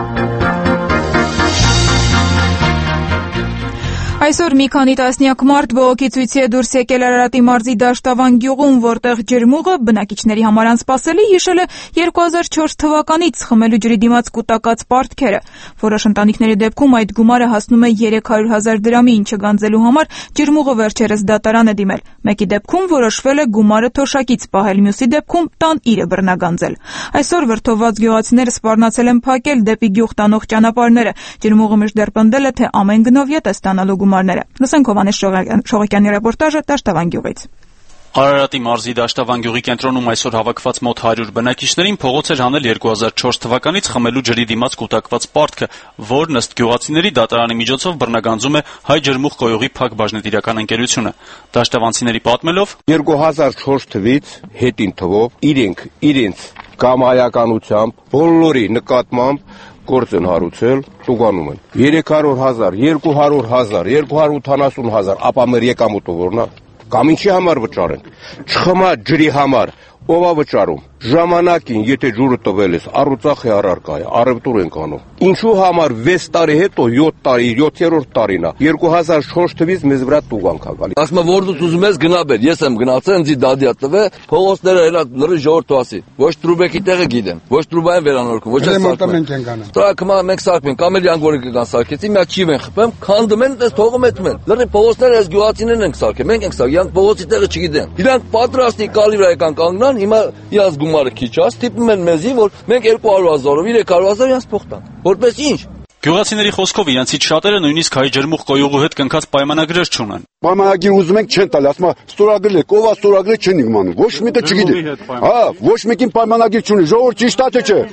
Այսօր մի քանի տասնյակ մարդ բողոքի ցույցի է դուրս եկել Արարատի մարզի Դաշտավան գյուղում, որտեղ ջրմուղը բնակիչների համար անսպասելի հիշել է 2004 թվականից խմելու ջրի դիմաց կուտակած պարտքերը։ Որոշ ընտանիքների դեպքում այդ գումարը հասնում է 300,000 դրամի, ինչը գանձելու համար ջրմուղը վերջերս դատարան է դիմել։ Մեկի դեպքում որոշվել է գումարը թոշակից պահել, մյուսի դեպքում տան իրը բռնագանձել։ Այսօր վրդովված գյուղացիները սպառնացել են փակել դեպի գյուղ տանող ճանապարհները։ Ջրմուղը միշտ պնդել է, թե ամեն գնով ետ է ստանալու գումարները։ Լսենք Հովհաննես Շողոկյանի ռեպորտաժը Դաշտավան գյուղից։ Արարատի մարզի Դաշտավան գյուղի կենտրոնում այսօր հավաքված մոտ 100 բնակիչներին փողոց էր հանել 2004 թվականից խմելու ջրի դիմաց կուտակված պարտքը, որն ըստ գյուղացիների դատարանի միջոցով բռնագանձում է Հայ ջրմուղ կոյուղի Փակ բաժնետիրական ընկերությունը։ Դաշտավանցիների պատմելով 2004 թվականից հետին թվով իրենց կամայականությամբ բոլորի նկատմամբ գործ են հարուցել, տուգանում են 300,000, 200,000, 280,000, ապա մեր եկամուտը որն է, կամ ինչի համար վճարենք, չխմած ջրի համար, ով է վճարում, ժամանակին, եթե ջուրը տվել ես, առուծախ է առարկա է, առևտուր ենք անում։ Ինչու համար 6 տարի հետո 7 տարի, 7-րդ տարին է, 2004 թվականից մեզ վրա տուգանք է գալի։ Ասում եմ որ դու ուզում ես գնաբեր, ես եմ գնացել, ինձ դադիա տվե, փողոցները հենա լրի ժողովրդու ասի, ոչ Տրուբեկի տեղը գիտեմ, ոչ Տրուբային վերանորքում, ոչ այս Տրակմա մենք սարքում ենք, ամելի անգորի կգան սարքեցի, մի հատ ճիվ են խփեմ, քանդում են, այդպես թողում եմ։ Լրի փողոցները այս գյուղացիներն են սարքել, մենք ենք սարքել, իրանք փողոցի տեղը չգիտեն։ Իրանք պատրաստի կալիբրա եկան կանգնան, հիմա իրանց գումարը քիչ է, ստիպում են մեզի, որ մենք 200,000-ով 300,000 իրանց փող տանք։ Որպես ինչ։ Գյուղացիների խոսքով իրանցից շատերը նույնիսկ Հայ ջրմուղ կոյուղու հետ կնքած պայմանագրեր չունեն։ Պայմանագիր ուզում ենք չեն տալ, ասում է ստորագրել, ով է ստորագրել չեն իմանում, ոչ մեկը չգիտի։ Հա, ոչ մեկին պայմանագիր չունի, ժողովուրդ ճիշտ է թե չէ։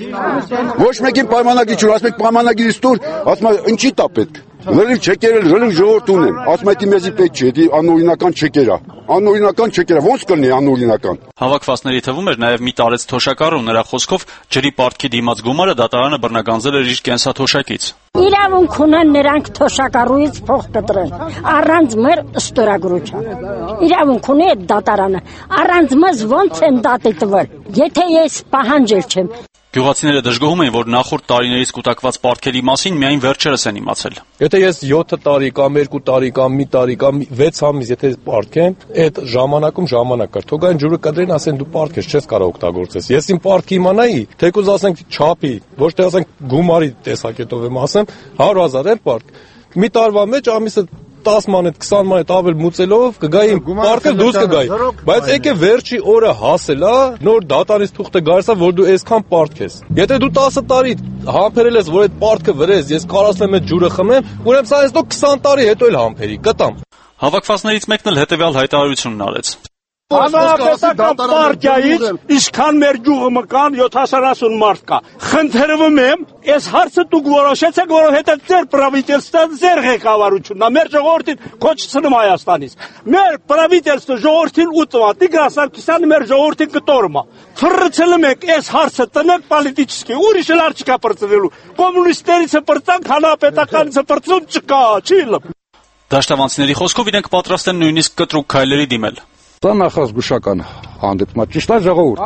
Ոչ մեկին պայմանագիր չունի, ասում եք պայմանագիրը ստոր, ասում է ինչի տա պետք։ Լրիվ չեկերել, լրիվ ժողովուրդ ունեն, ասում է դի մեզի պետք չէ, դի անօրինական չեկերա։ Անօրինական չեկերա, ոնց կլինի անօրինական։ Հավաքվածների թվում էր նաև մի տարեց թոշակառու, նրա խոսքով ջրի պարտքի դիմաց գումարը դատարանը բռնագանձել էր իր կենսաթոշակից։ Իրավունք ունեն նրանք թոշակառուից փող կտրեն, առանց մեր ստորագրության։ Իրավունք ունի այդ դատարանը, առանց մեզ ոնց են դատի տվել, եթե ես պահանջել չեմ։ Գյուղացիները դժգոհում են, որ նախորդ տարիներից կուտակված պարտքերի մասին միայն վերջերս են իմացել։ Եթե ես 7 տարի կամ 2 տարի կամ մի տարի կամ 6 ամիս եթե պարտքեմ, այդ ժամանակում ժամանակ կար։ Թողային ջուրը կդրեն, ասեն դու պարտք ես, չես կարող օգտագործես։ Ես իմ պարտքը իմանայի, թեկուզ ասենք չափի, ոչ թե ասենք գումարի տեսակետով եմ ասեմ, 100,000 է պարտք։ Մի տարվա մեջ ամիսը 10 մանետ, 20 մանետ ավել մուծելով կգայի պարտքը դուրս կգայի, բայց եկե վերջի օրը հասելա, նոր դատարանից թուղթը գալիս է, որ դու այսքան պարտք ես։ Եթե դու 10 տարի համբերել ես, որ այդ պարտքը վրես, ես կարասեմ այդ ջուրը խմեմ, ուրեմն սա այսօր 20 տարի հետո էլ համբերի, կտամ։ Հավաքվածներից մեկն էլ հետևյալ հայտարարությունն արեց։ Հանրապետական պարտիայից ինչքան մեր գյուղը մկան 70 մարդ կա։ Խնդրվում եմ, այս հարցը դուք որոշեցեք, որովհետև ձեր պրավիտելստան ձեր ղեկավարությունն է, մեր ժողովրդին կոչեցնում Հայաստանից։ Մեր պրավիտելստը ժողովրդին ուտਵਾ, Տիգրան Սարգսյանը մեր ժողովրդին կտորում է։ Թռցնում եք այս հարցը տնեք պոլիտիկի, ուրիշ էլ չկա պրծնելու։ Կոմունիստերից պրծանք, հանրապետականից պրծում չկա, չի լավ։ Դաշտավանցիների խոսքով իրենք պատրաստ են նույնիսկ կտրուկ քայլերի դիմել։ Դա նախազգուշական հանդիպում է, ճիշտ է ժողովուրդ։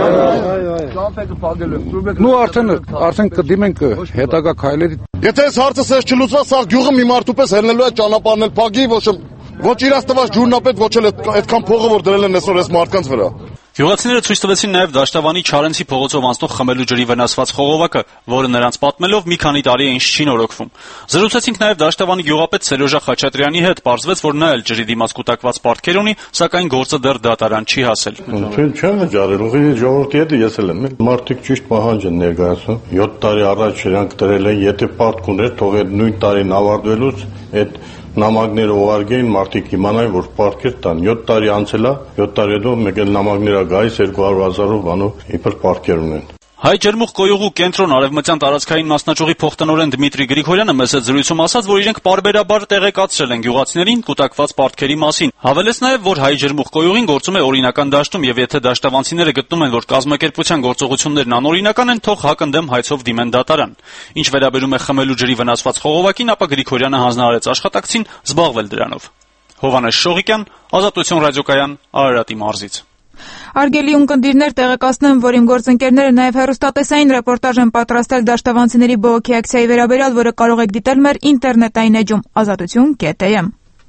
Նու արդեն կդիմենք հետագա քայլերի։ Եթե այս հարցը սես չլուծվի, սա գյուղը մի մարդու պես հելնելու է ճանապարհն էլ փագի, ոչ իրաց տված ջուրնապետ, ոչ էլ այդքան փողը որ դրել են այսօր այս մարդկանց վրա։ Գյուղացիները ցույց տվեցին նաև Դաշտավանի Չարենցի փողոցով անցնող խմելու ջրի վնասված խողովակը, որը նրանց պատմելով մի քանի տարի է ինչ չի նորոգվում։ Զրուցեցինք նաև Դաշտավանի գյուղապետ Սերոժա Խաչատրյանի հետ, պարզվեց, որ նա էլ ջրի դիմաց կուտակված պարտքեր ունի, սակայն գործը դեռ դատարան չի հասել։ Չեմ վճարել, ուղղակի ժողովրդի հետ եսել եմ։ Մարդիկ ճիշտ պահանջ են ներկայացնում։ 7 տարի առաջ իրանք դրել են, եթե պարտք ուներ, թող այդ նույն տարին ավարտվելուց այդ նամակները ուղարկեին, մարդիկ իմանային, որ պարտքեր տան։ 7 տարի անցել է, 7 տարի հետո մեկ էլ նամակները գայիս 200,000-ով բանով իբր պարտքեր ունեն։ Հայ ջերմուխ կոյուղու կենտրոն արևմտյան տարածքային մասնաճյուղի փոխտնօրեն Դմիտրի Գրիգորյանը մեծ զրույցում ասաց, որ իրենք պարբերաբար տեղեկացրել են գյուղացիներին կուտակված պարտքերի մասին։ Հավելեց նաև, որ հայ ջերմուխ կոյուղին գործում է օրինական դաշտում եւ եթե դաշտավանցիները գտնում են, որ կազմակերպության գործողություններն անօրինական են, թող հակընդդեմ հայցով դիմեն դատարան։ Ինչ վերաբերում է խմելու ջրի վնասված խողովակին, ապա Գրիգորյանը հանձնարարեց աշխատակցին զբաղվել դրանով։ Հովհաննես Շողիկյան, Ազատություն ռադիոկայան, Արարատի մարզից։ Արգելի ունկնդիրներ, տեղեկացնեմ, որ իմ գործընկերները նաև հեռուստատեսային ռեպորտաժ են պատրաստել դաշտավանցիների բողոքի ակցիայի վերաբերյալ, որը կարող եք դիտել մեր ինտերնետային էջում azatutun.am։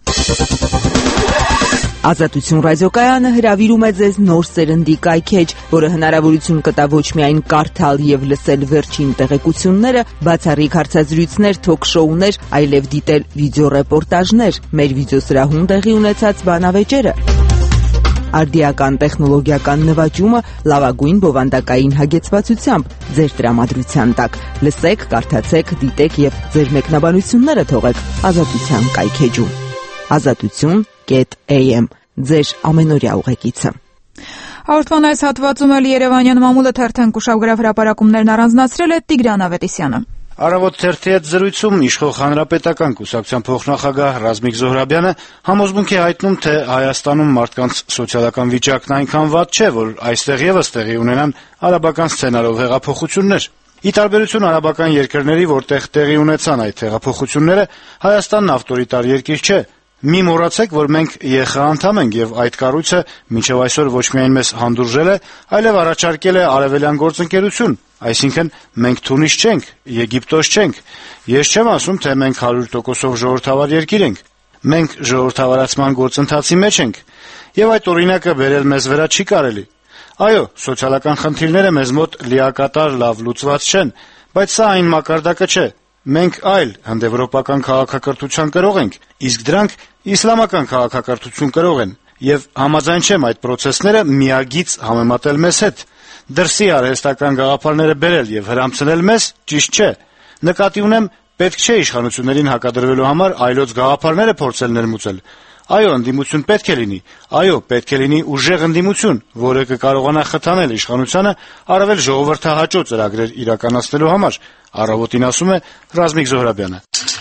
Ազատություն ռադիոկայանը հրավիրում է ձեզ նոր սերնդի կայքեջ, որը հնարավորություն կտա ոչ միայն կարդալ եւ լսել վերջին տեղեկությունները, բացառիկ հարցազրույցներ, թոք-շոուներ, այլև դիտել վիդեոռեպորտաժներ, մեր վիդեոսրահում տեղի ունեցած բանավեճերը։ Արդիական տեխնոլոգիական նվաճումը լավագույն բովանդակային հագեցվածությամբ ձեր տրամադրության տակ։ Լսեք, կարդացեք, դիտեք եւ ձեր մեկնաբանությունները թողեք Ազատության կայքեջում։ Azatutun.am ձեր ամենօրյա ուղեկիցը։ Հաղորդման այս հատվածում էլ Երևանյան մամուլը թերթեն կուշավգրավ հրապարակումներն առանձնացրել է Տիգրան Ավետիսյանը։ Առավոտ թերթի հետ զրույցում իշխող հանրապետական կուսակցության փոխնախագահ Ռազմիկ Զոհրաբյանը համոզմունք է հայտնում, թե Հայաստանում մարդկանց սոցիալական վիճակն այնքան վատ չէ, որ այստեղ եւս տեղի ունենան արաբական սցենարով հեղափոխություններ։ Ի տարբերություն արաբական երկրների, որտեղ տեղի ունեցան այդ հեղափոխությունները, Հայաստանն ավտորիտար երկիր չէ։ Մի մոռացեք, որ մենք ԵԽ անդամ ենք եւ այդ կառույցը մինչեւ այսօր ոչ միայն մեզ հանդուրժել է, այլև առաջարկել է արևելյան գործընկերություն, այսինքն մենք Թունիս չենք, Եգիպտոս չենք։ Ես չեմ ասում, թե մենք 100%-ով ժողովրդավար երկիր ենք։ Մենք ժողովրդավարացման գործընթացի մեջ ենք եւ այդ օրինակը բերել մեզ վրա չի կարելի։ Այո, սոցիալական խնդիրները մեզ մոտ լիակատար լավ լուծված չեն, բայց սա այն մակարդակը չէ։ Մենք այլ հնդեվրոպական քաղաքակրթության կրող ենք, իսկ դրանք իսլամական քաղաքակրթություն կրող են, եւ համաձայն չեմ այդ պրոցեսները միագիծ համեմատել մեզ հետ։ Դրսի արհեստական գաղափարները բերել եւ հրամցնել մեզ ճիշտ չէ։ Նկատի ունեմ, պետք չէ իշխանություններին հակադրվելու համար այլոց գաղափարները փորձել ներմուծել։ Այո, ընդդիմություն պետք է լինի, այո, պետք է լինի ուժեղ ընդդիմություն, որը կկարողանա խթանել իշխանությանը առավել ժողովրդահաճո ծրագրեր իրականացնելու համար, առավոտին ասում է Ռազմիկ Զոհրաբյանը։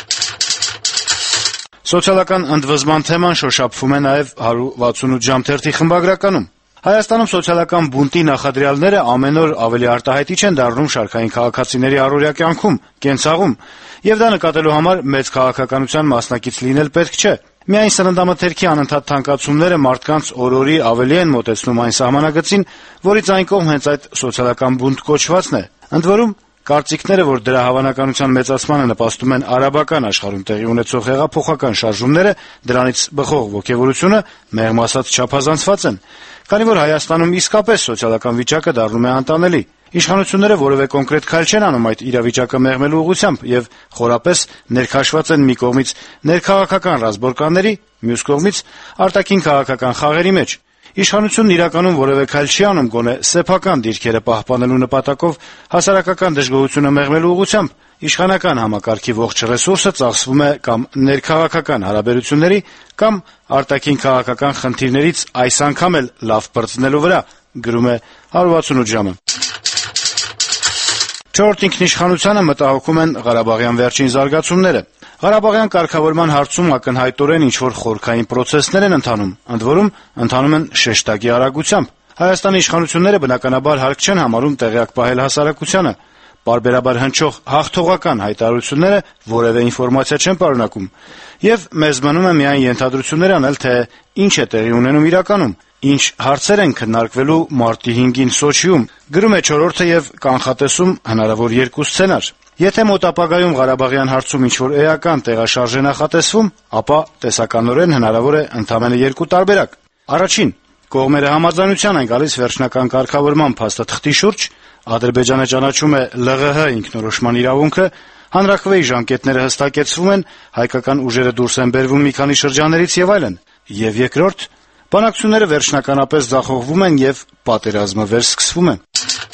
Սոցիալական ընդվզման թեման շոշափվում է նաև 168 ժամ թերթի խմբագրականում։ Հայաստանում սոցիալական բունտի նախադրյալները ամեն օր ավելի արտահայտիչ են դառնում շարքային քաղաքացիների առօրյա կյանքում, կենցաղում, եւ դա նկատելու համար մեծ քաղաքականության մասնակից լինել պետք չէ։ Միայն սննդամթերքի անընդհատ թանկացումները մարդկանց օրորի ավելի են մոտեցնում այն սահմանագծին, որից այն կողմ հենց այդ սոցիալական բունտ կոչվածն է։ Ընդ որում, կարծիքները, որ դրա հավանականության մեծացմանը նպաստում են արաբական աշխարհում տեղի ունեցող հեղափոխական շարժումները, դրանից բխող ոգևորությունը մեղմ ասած չափազանցված են, քանի որ Հայաստանում իսկապես սոցիալական վիճակը դառնում է անտանելի։ Իշխանությունները որևէ կոնկրետ քայլ չեն անում այդ իրավիճակը մեղմելու ուղղությամբ եւ խորապես ներքաշված են մի կողմից ներքաղաքական ռազմորկանների, մյուս կողմից արտաքին քաղաքական խաղերի մեջ։ Իշխանությունն իրականում որևէ քայլ չի անում գոնե սեփական դիրքերը պահպանելու նպատակով հասարակական դժգոհությունը մեղմելու ուղղությամբ։ Իշխանական համակարգի ողջ ռեսուրսը ծախսվում է կամ ներքաղաքական հարաբերությունների կամ արտաքին քաղաքական խնդիրներից այս անգամ էլ լավ բրծնելու վրա, գրում է 168 ժամը։ Չորրորդ ինքնիշխանությանը մտահոգում են Ղարաբաղյան վերջին զարգացումները։ Ղարաբաղյան կարգավորման հարցում ակնհայտորեն ինչ-որ խորքային պրոցեսներ են ընթանում, ընդ որում ընթանում են շեշտակի արագությամբ։ Հայաստանի իշխանությունները բնականաբար հարկ չեն համարում տեղյակ պահել հասարակությանը։ Պարբերաբար հնչող հաղթողական հայտարարությունները որևէ ինֆորմացիա չեն պարունակում, եւ մեզ մնում է միայն ենթադրություններ անել, թե ինչ է տեղի ունենում իրականում, Ինչ հարցեր են քննարկվելու մարտի 5-ին Սոչիում, գրում է «Չորրորդը» եւ կանխատեսում հնարավոր երկու սցենար։ Եթե մոտ ապագայում Ղարաբաղյան հարցում ինչ-որ էական տեղաշարժ է նախատեսվում, ապա տեսականորեն հնարավոր է ընդամենը երկու տարբերակ։ Առաջին, կողմերը համաձայնության են գալիս վերջնական կարգավորման փաստաթղթի շուրջ, Ադրբեջանը ճանաչում է ԼՂՀ ինքնորոշման իրավունքը, հանրաքվեի ժամկետները հստակեցվում են, հայկական ուժերը դուրս են բերվում մի քանի շրջաններից եւ այլն։ Եվ երկրորդ, բանակցությունները վերջնականապես ձախողվում են եւ պատերազմը վերսկսվում է։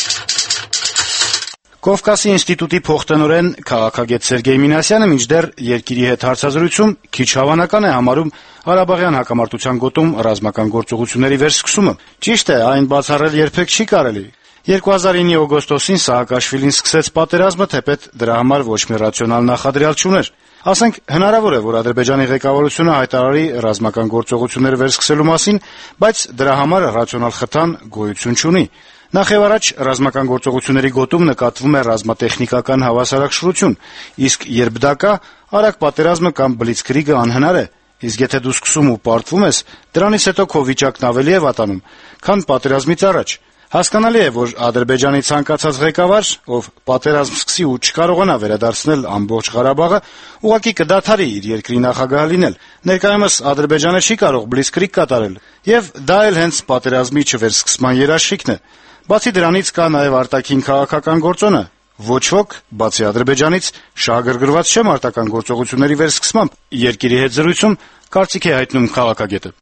Կովկասի ինստիտուտի փոխտնօրեն քաղաքագետ Սերգեյ Մինասյանը մինչդեռ երկիրի հետ հարցազրույցում քիչ հավանական է համարում Ղարաբաղյան հակամարտության գոտում ռազմական գործողությունների վերսկսումը։ Ճիշտ է, այն բացառել երբեք չի կարելի։ 2009-ի օգոստոսին Սահակաշվիլին սկսեց պատերազմը, թեպետ դրա համար ոչ մի ռացիոնալ նախադրյալ չուներ։ Ասենք, հնարավոր է, որ Ադրբեջանի ղեկավարությունը հայտարարի ռազմական գործողություններ վերսկսելու մասին, բայց դրա համար ռացիոնալ խթան գոյություն չունի։ Նախ եւ առաջ ռազմական գործողությունների գոտում նկատվում է ռազմատեխնիկական հավասարակշռություն, իսկ երբ դա կա, արագ պատերազմը կամ բլիցկրիգը անհնար է։ Իսկ եթե դու սկսում ու պարտվում ես, դրանից հետո քո վիճակն ավելի է վատանում, քան պատերազմից առաջ։ Հասկանալի է, որ Ադրբեջանի ցանկացած ղեկավար, ով պատերազմ սկսի ու չկարողանա վերադարձնել ամբողջ Ղարաբաղը, ուղղակի կդադարի իր երկրի նախագահ լինել։ Ներկայումս Ադրբեջանը չի կարող բլիցկրիգ կատարել, եւ դա էլ հենց պատերազմի չվերսկսման երաշխիքն է։ Բացի դրանից կա նաև արտաքին քաղաքական գործոնը։ Ոչ ոք, բացի Ադրբեջանից, շահագրգռված չէ մարտական գործողությունների վերսկսմամբ։ Երկիրի հետ զրույցում կարծիք է հայտնում քաղաքագետը։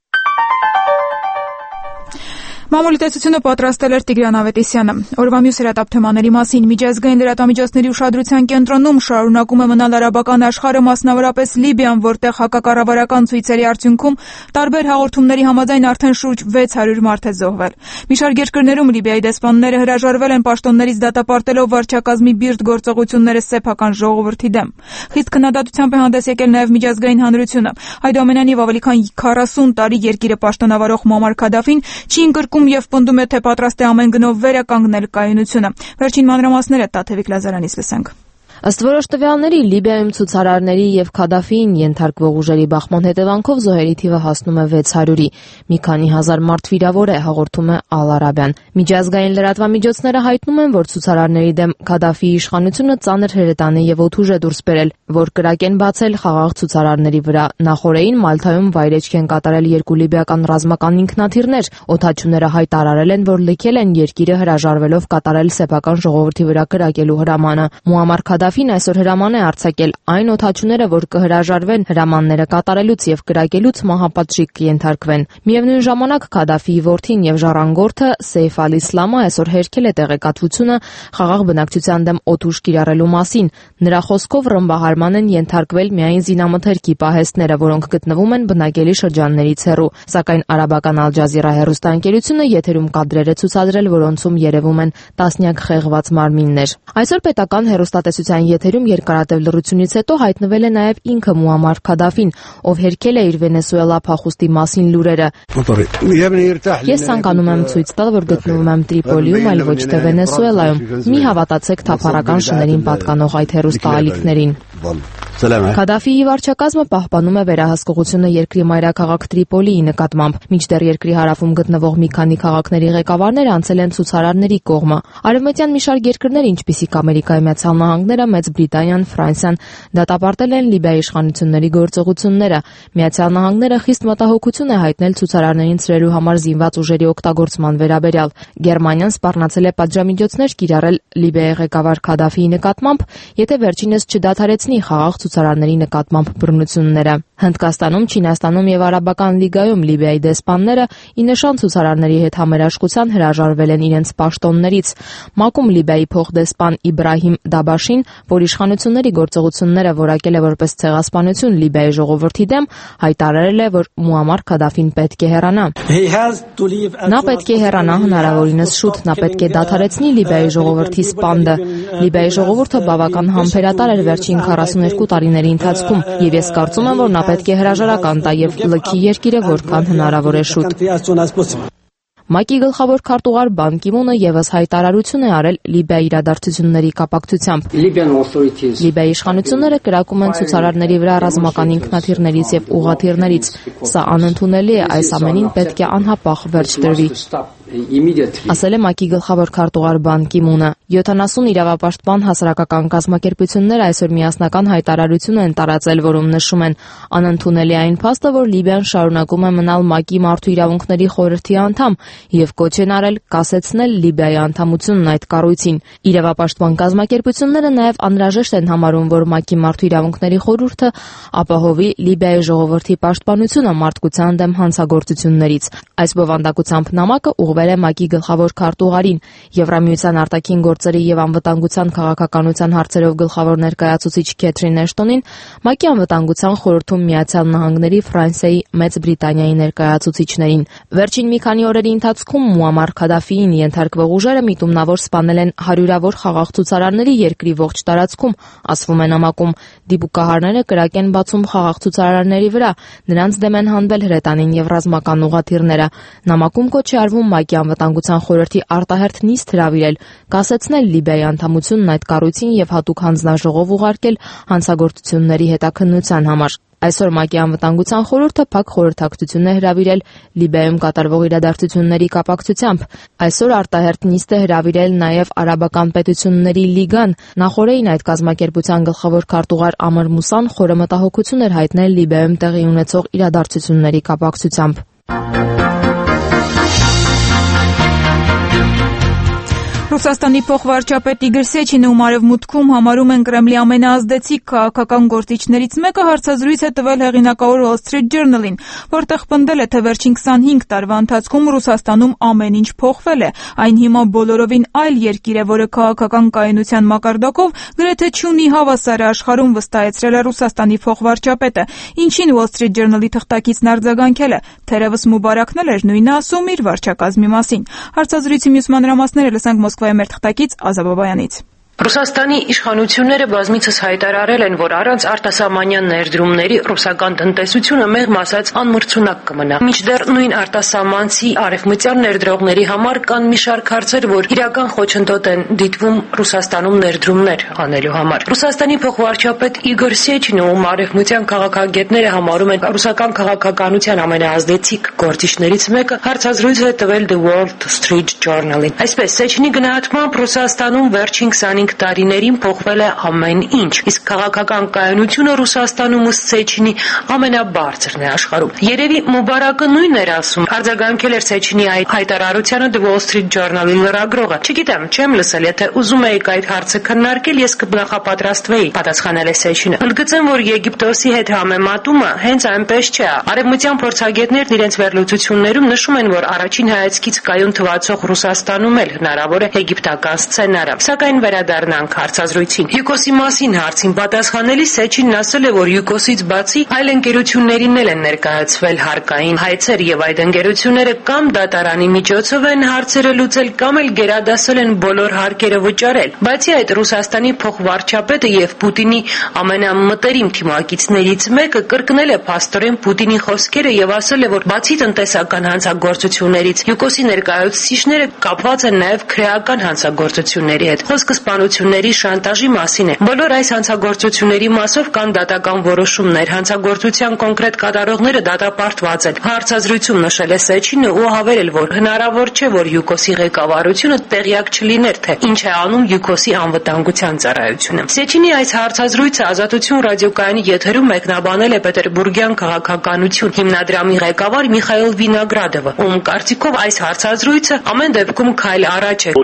Մամուլի տեսությունը պատրաստել էր Տիգրան Ավետիսյանը։ Օրվա մյուս հրատապ թեմաների մասին միջազգային լրատվամիջոցների ուշադրության կենտրոնում շարունակում է մնալ արաբական աշխարհը, մասնավորապես Լիբիան, որտեղ հակակառավարական ցույցերի արդյունքում տարբեր հաղորդումների համաձայն արդեն շուրջ 600 մարդ է զոհվել։ Մի շարք երկրներում Լիբիայի դեսպանները հրաժարվել են պաշտոններից դատապարտելով վարչակազմի բիրտ գործողությունները սեփական ժողովրդի դեմ։ Խիստ քննադատությամբ է հանդես եկել նաև միջազգային հանրությունը։ Այդուամենայնիվ ավելի քան 40 տարի երկիրը պաշտոնավարող Մուամար Քադաֆին չի ընկրկում եւ պնդում է, թե պատրաստ է ամեն գնով վերականգնել կայունությունը։ Վերջին մանրամասները Տաթևիկ Լազարանից լսենք։ Ըստ որոշ տվյալների Լիբիայում ցուցարարների եւ Քադաֆիին ենթարկվող ուժերի բախման հետևանքով զոհերի թիվը հասնում է 600-ի։ Մի քանի հազար մարդ վիրավոր է, հաղորդում է Ալ-Արաբիան։ Միջազգային լրատվամիջոցները հայտնում են, որ ցուցարարների դեմ Քադաֆիի իշխանությունը ծանր հրետանի եւ օդուժ է դուրս բերել, որ կրակ են բացել խաղաղ ցուցարարների վրա։ Նախորդին Մալթայում վայրեջք են կատարել երկու լիբիական ռազմական ինքնաթիռներ։ Օդաչուները հայտարարել են, որ լքել են երկիրը հրաժարվելով կատարել սեփական ժողովրդի վրա կրակելու հրամանը։ Մուամար Քադաֆին այսօր հրաման է արձակել այն օդաչուները, որ կհրաժարվեն հրամանները կատարելուց եւ կրակելուց մահապատժի կենթարկվեն։ Միևնույն ժամանակ Քադաֆիի որդին եւ ժառանգորդը Սեյֆ ալ-Իսլամը այսօր հերքել է տեղեկատվությունը խաղաղ բնակչության դեմ օդուժ կիրառելու մասին։ Նրա խոսքով ռմբահարման են ենթարկվել միայն զինամթերքի պահեստները, որոնք գտնվում են բնակելի շրջաններից հեռու։ Սակայն արաբական Ալ Ջազիրա հեռուստաընկերությունը եթերում կադրեր է ցուցադրել, որոնցում երևում են տասնյակ խեղված մարմիններ։ Այսօր պետական հեռուստատեսության եթերում երկարատև լռությունից հետո հայտնվել է նաև ինքը Մուամար Քադաֆին, ով հերքել է իր Վենեսուելա փախուստի մասին լուրերը։ Ես ցանկանում եմ ցույց տալ, որ գտնվում եմ Տրիպոլիում, այլ ոչ թե Վենեսուելայում։ Մի հավատացեք թափառական շներին պատկանող այդ հեռուստաալիքներին։ Քադաֆիի վարչակազմը պահպանում է վերահսկողությունը երկրի մայրաքաղաք Տրիպոլիի նկատմամբ։ Մինչդեռ երկրի հարավում գտնվող մի քանի քաղաքների ղեկավարները անցել են ցուցարարների կողմը։ Արևմտյան մի շարք երկրներ, ինչպիսիք Ամերիկայի Միացյալ Նահանգները, Մեծ Բրիտանիան, Ֆրանսիան, դատապարտել են Լիբիայի իշխանությունների գործողությունները։ Միացյալ Նահանգները խիստ մտահոգություն է հայտնել ցուցարարներին ցրելու համար զինված ուժերի օգտագործման վերաբերյալ։ Գերմանիան սպառնացել է պատժամիջոցներ կիրառել Լիբիայի ղեկավար Քադաֆիի նկատմամբ, եթե վերջինս չդադարեցնի խաղաղ ցուցարարների նկատմամբ բռնությունները։ Հնդկաստանում, Չինաստանում եւ Արաբական լիգայում Լիբիայի դեսպանները ի նշան ցուցարարների հետ համերաշխության հրաժարվել են իրենց պաշտոններից։ ՄԱԿ-ում Լիբիայի փոխդեսպան Իբրահիմ Դաբաշին, որ իշխանությունների գործողությունները որակել է որպես ցեղասպանություն Լիբիայի ժողովրդի դեմ, հայտարարել է, որ Մուամար Քադաֆին պետք է հեռանա։ Նա պետք է հեռանա հնարավորինս շուտ, նա պետք է դադարեցնի Լիբիայի ժողովրդի սպանդը։ Լիբիայի ժողովուրդը բավական համբերատար էր վերջին 42 տարիների ընթացքում, եւ ես կարծում եմ, որ նա պետք է հրաժարական տա եւ լքի երկիրը որքան հնարավոր է շուտ։ ՄԱԿ-ի գլխավոր քարտուղար Բան Կի Մունը եւս հայտարարություն է արել Լիբիայի իրադարձությունների կապակցությամբ։ Լիբիայի իշխանությունները կրակում են ցուցարարների վրա ռազմական ինքնաթիռներից եւ ուղղաթիռներից։ Սա անընդունելի է, այս ամենին պետք է անհապաղ վերջ տրվի։ Ասել է ՄԱԿ-ի գլխավոր քարտուղար Բան Կի Մունը։ 70 իրավապաշտպան հասարակական կազմակերպություններ այսօր միասնական հայտարարություն են տարածել, որում նշում են անընդունելի այն փաստը, որ Լիբիան շարունակում է մնալ ՄԱԿ-ի մարդու իրավունքների խորհրդի անդամ եւ կոչ են արել կասեցնել Լիբիայի անդամությունն այդ կառույցին։ Իրավապաշտպան կազմակերպությունները նաեւ անհրաժեշտ են համարում, որ ՄԱԿ-ի մարդու իրավունքների խորհուրդը ապահովի Լիբիայի ժողովրդի պաշտպանությունը մարդկության դեմ հանցագործություններից։ Այս բովանդակությամբ նամակը ուղղվել է ՄԱԿ-ի գլխավոր քարտուղարին, Եվրամիության արտաքին գործերի եւ անվտանգության քաղաքականության հարցերով գլխավոր ներկայացուցիչ Քեթրին Էշտոնին, ՄԱԿ-ի անվտանգության խորհրդում Միացյալ Նահանգների, Ֆրանսիայի, Մեծ Բրիտանիայի ներկայացուցիչներին։ Վերջին մի քանի օրերի ընթացքում Մուամար Քադաֆիին ենթարկվող ուժերը միտումնավոր սպանել են հարյուրավոր խաղաղ ցուցարարների երկրի ողջ տարածքում, ասվում է նամակում։ Դիպուկահարները կրակ են բացում խաղաղ ցուցարարների վրա, նրանց դեմ են հանվել հրետանին եւ ռազմական ուղղաթիռները։ Նամակում կոչ է արվում ՄԱԿ-ի անվտանգության խորհրդի արտահերթ նիստ հրավիրել, կասեցնել Լիբիայի անդամությունն այդ կառույցին եւ հատուկ հանձնաժողով ուղարկել հանցագործությունների հետաքննության համար։ Այսօր ՄԱԿ-ի անվտանգության խորհուրդը փակ խորհրդակցություն է հրավիրել Լիբիայում կատարվող իրադարձությունների կապակցությամբ։ Այսօր արտահերթ նիստ է հրավիրել նաև Արաբական պետությունների լիգան։ Նախորդին այդ կազմակերպության գլխավոր քարտուղար Ամր Մուսան խորը մտահոգություն էր հայտնել Լիբիայում տեղի ունեցող իրադարձությունների կապակցությամբ։ Ռուսաստանի փոխվարչապետ Իգոր Սեչինը, ում արևմուտքում համարում են Կրեմլի ամենաազդեցիկ քաղաքական գործիչներից մեկը, հարցազրույց է տվել հեղինակավոր Wall Street Journal-ին, որտեղ պնդել է, թե վերջին 25 տարվա ընթացքում Ռուսաստանում ամեն ինչ փոխվել է։ Այն հիմա բոլորովին այլ երկիր է, որը քաղաքական կայունության մակարդակով գրեթե չունի հավասար աշխարհում, վստահեցրել է Ռուսաստանի փոխվարչապետը, ինչին Wall Street Journal-ի թղթակիցն արձագանքել է, թերևս Մուբարակն էլ էր նույնը ասում իր վարչակազմի մասին։ Հարցազրույցի մյուս մանրամասները լսենք Մոսկվայի մեր թղթակից Ազա Բաբայանից։ Ռուսաստանի իշխանությունները բազմիցս հայտարարել են, որ առանց արտասահմանյան ներդրումների ռուսական տնտեսությունը մեղմ ասած անմրցունակ կմնա։ Մինչդեռ նույն արտասահմանցի արևմտյան ներդրողների համար կան մի շարք հարցեր, որ իրական խոչընդոտ են դիտվում Ռուսաստանում ներդրումներ անելու համար։ Ռուսաստանի փոխվարչապետ Իգոր Սեչինը, ում արևմտյան քաղաքագետները համարում են ռուսական քաղաքականության ամենաազդեցիկ գործիչներից մեկը, հարցազրույց է տվել The Wall Street Journal-ին։ Այսպես, Սեչինի գնահատմամբ Ռուսաստանում վերջին 25 տարիներին փոխվել է ամեն ինչ, իսկ քաղաքական կայունությունը Ռուսաստանում ըստ Սեչինի ամենաբարձրն է աշխարհում։ Երևի Մուբարակը նույնն էր ասում, արձագանքել էր Սեչինի այդ հայտարարությանը The Wall Street Journal-ի լրագրողը։ Չգիտեմ, չեմ լսել, եթե ուզում եք այդ հարցը քննարկել, ես կնախապատրաստվեի, պատասխանել է Սեչինը։ Ընդգծեմ, որ Եգիպտոսի հետ համեմատումը հենց այնպես չէ։ Արևմտյան փորձագետներն իրենց վերլուծություններում նշում են, որ առաջին հայացքից կայուն թվացող Ռուսաստանում էլ հնարավոր է եգիպտական սցենարը։ Սակայն վերադառնանք հարցազրույցին։ Յուկոսի մասին հարցին պատասխանելիս Սեչինն ասել է, որ Յուկոսից բացի այլ ընկերություններին էլ են ներկայացվել հարկային հայցեր եւ այդ ընկերությունները կամ դատարանի միջոցով են հարցերը լուծել կամ էլ գերադասել են բոլոր հարկերը վճարել։ Բացի այդ, Ռուսաստանի փոխվարչապետը եւ Պուտինի ամենամտերիմ թիմակիցներից մեկը կրկնել է փաստորեն Պուտինի խոսքերը եւ ասել է, որ բացի տնտեսական հանցագործություններից Յուկոսի ներկայացուցիչները կապված են նաեւ քրեական հանցագործությունների հետ։ Խոսքը սպանությունների շանտաժի մասին է։ Բոլոր այս հանցագործությունների մասով կան դատական որոշումներ, հանցագործության կոնկրետ կատարողները դատապարտված են։ Հարցազրույցում նշել է Սեչինը ու հավելել, որ հնարավոր չէ, որ Յուկոսի ղեկավարությունը տեղյակ չլիներ, թե ինչ է անում Յուկոսի անվտանգության ծառայությունը։ Սեչինի այս հարցազրույցը Ազատություն ռադիոկայանի եթերում մեկնաբանել է Պետերբուրգյան քաղաքականություն հիմնադրամի ղեկավար Միխայել Վինոգրադովը, ում կարծիքով այս հարցազրույցը ամեն դեպքում քայլ առաջ է։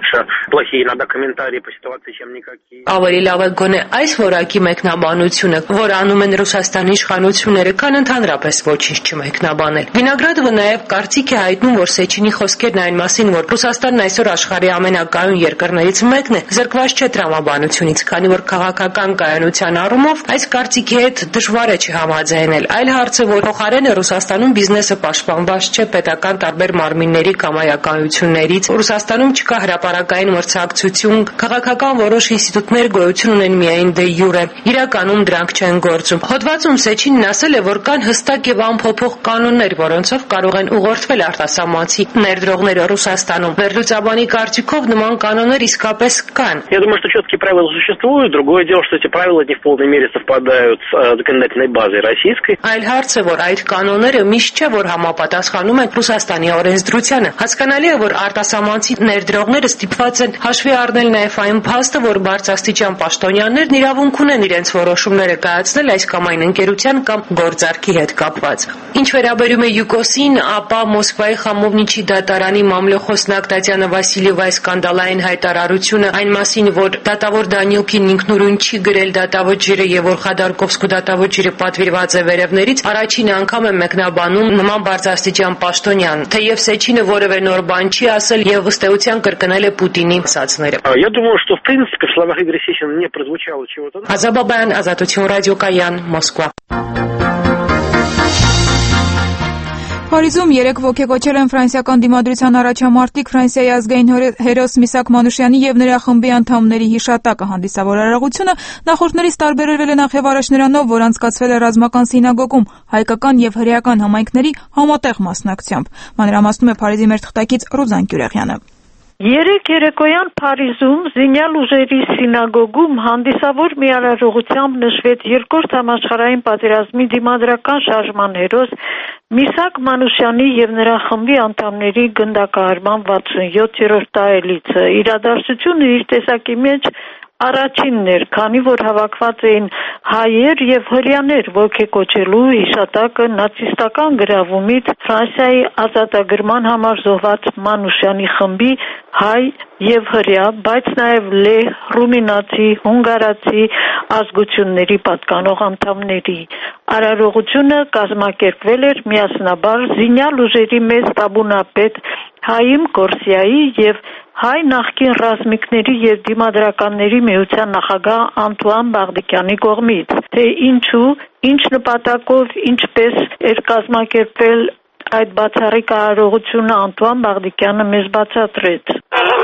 Ավելի լավ է գոնե այս որակի մեկնաբանությունը, որ անում են Ռուսաստանի իշխանությունները, քան ընդհանրապես ոչինչ չմեկնաբանել։ Վինոգրադովը նաև կարծիք է հայտնում, որ Սեչինի խոսքերն այն մասին, որ Ռուսաստանն այսօր աշխարհի ամենակայուն երկրներից մեկն է, զրկված չէ տրամաբանությունից, քանի որ քաղաքական կայունության առումով այս կարծիքի հետ դժվար է չհամաձայնել։ Այլ հարցը, որ փոխարենը Ռուսաստանում բիզնեսը պաշտպանված չէ պետական տարբեր մարմինների կամայականություններից, Ռուսաստանում չկա հրապարակային մրցակցություն, քաղաքական Նման որոշ ինստիտուտներ գոյություն ունեն միայն դե յուրե, իրականում դրանք չեն գործում։ Հոդվածում Սեչինն ասել է, որ կան հստակ եւ անփոփոխ կանոններ, որոնցով կարող են ուղղորդվել արտասահմանցի ներդրողները Ռուսաստանում։ Վերլուծաբանի կարծիքով նման կանոններ իսկապես կան։ Я думаю, что четкие правила существуют. Другое дело, что эти правила не в полной мере совпадают с законодательной базой российской. Այլ հարց է, որ այդ կանոնները միշտ չէ, որ համապատասխանում են Ռուսաստանի օրենսդրությանը։ Հասկանալի է, որ արտասահմանցի ներդրողները ստիպված են հաշվի առնել նաև այն փաստը, որ բարձրաստիճան պաշտոնյաներն իրավունք ունեն իրենց որոշումները կայացնել այս կամ այն ընկերության կամ գործարքի հետ կապված։ Ինչ վերաբերում է ՅՈՒԿՕՍ-ին, ապա Մոսկվայի Խամովնիչի դատարանի մամլոխոսնակ Տատյանա Վասիլիևայի սկանդալային հայտարարությունը այն մասին, որ դատավոր Դանիլկին ինքնուրույն չի գրել դատավճիռը եւ որ Խադարկովսկու դատավճիռը պատվիրված է վերևներից, առաջին անգամ է մեկնաբանում նման բարձրաստիճան պաշտոնյան, թեև Սեչինը որևէ նոր բան չի ասել եւ ըստ էության կրկնել է Պուտինի ասացները։ Я думаю, что в принципе в словах Игоря Сечина не прозвучало чего-то. Ազաբաբայան, Ազատություն ռադիոկայան, Մոսկվա։ Փարիզում 3 ոգեկոչել են ֆրանսիական դիմադրության առաջամարտիկ Ֆրանսիայի ազգային հերոս Միսակ Մանուշյանի եւ նրա խմբի անդամների հիշատակը հանդիսավոր արարողությունը նախորդներից տարբերվել է նախ եւ առաջ նրանով, որ անցկացվել է ռազմական սինագոգում հայկական եւ հրեական համայնքների համատեղ մասնակցությամբ։ Մանրամասնում է Փարիզի մեր թղթակից Ռուզան Գյուրեղյանը։ Երեկ երեկոյան Փարիզում զինյալ ուժերի սինագոգում հանդիսավոր մի արարողությամբ նշվեց Երկրորդ համաշխարհային պատերազմի դիմադրական շարժման հերոս Միսակ Մանուշյանի եւ նրա խմբի անդամների գնդակահարման 67-րդ տարելիցը։ Իրադարձությունը իր տեսակի մեջ առաջինն էր, քանի որ հավաքված էին հայեր եւ հրեաներ ոգեկոչելու հիշատակը նացիստական գրավումից Ֆրանսիայի ազատագրման համար զոհված Մանուշյանի խմբի հայ եւ հրեա, բայց նաեւ լեհ, ռումինացի, հունգարացի ազգությունների պատկանող անդամների։ Արարողությունը կազմակերպվել էր միասնաբար զինյալ ուժերի մեծ տաբունապետ Հայիմ Կորսիայի եւ հայ նախկին ռազմիկների եւ դիմադրականների միության նախագահ Անտուան Բաղդիկյանի կողմից։ Թե ինչու, ինչ նպատակով, ինչպես էր կազմակերպվել այդ բացառիկ արարողությունը Անտուան Բաղդիկյանը մեզ բացատրեց։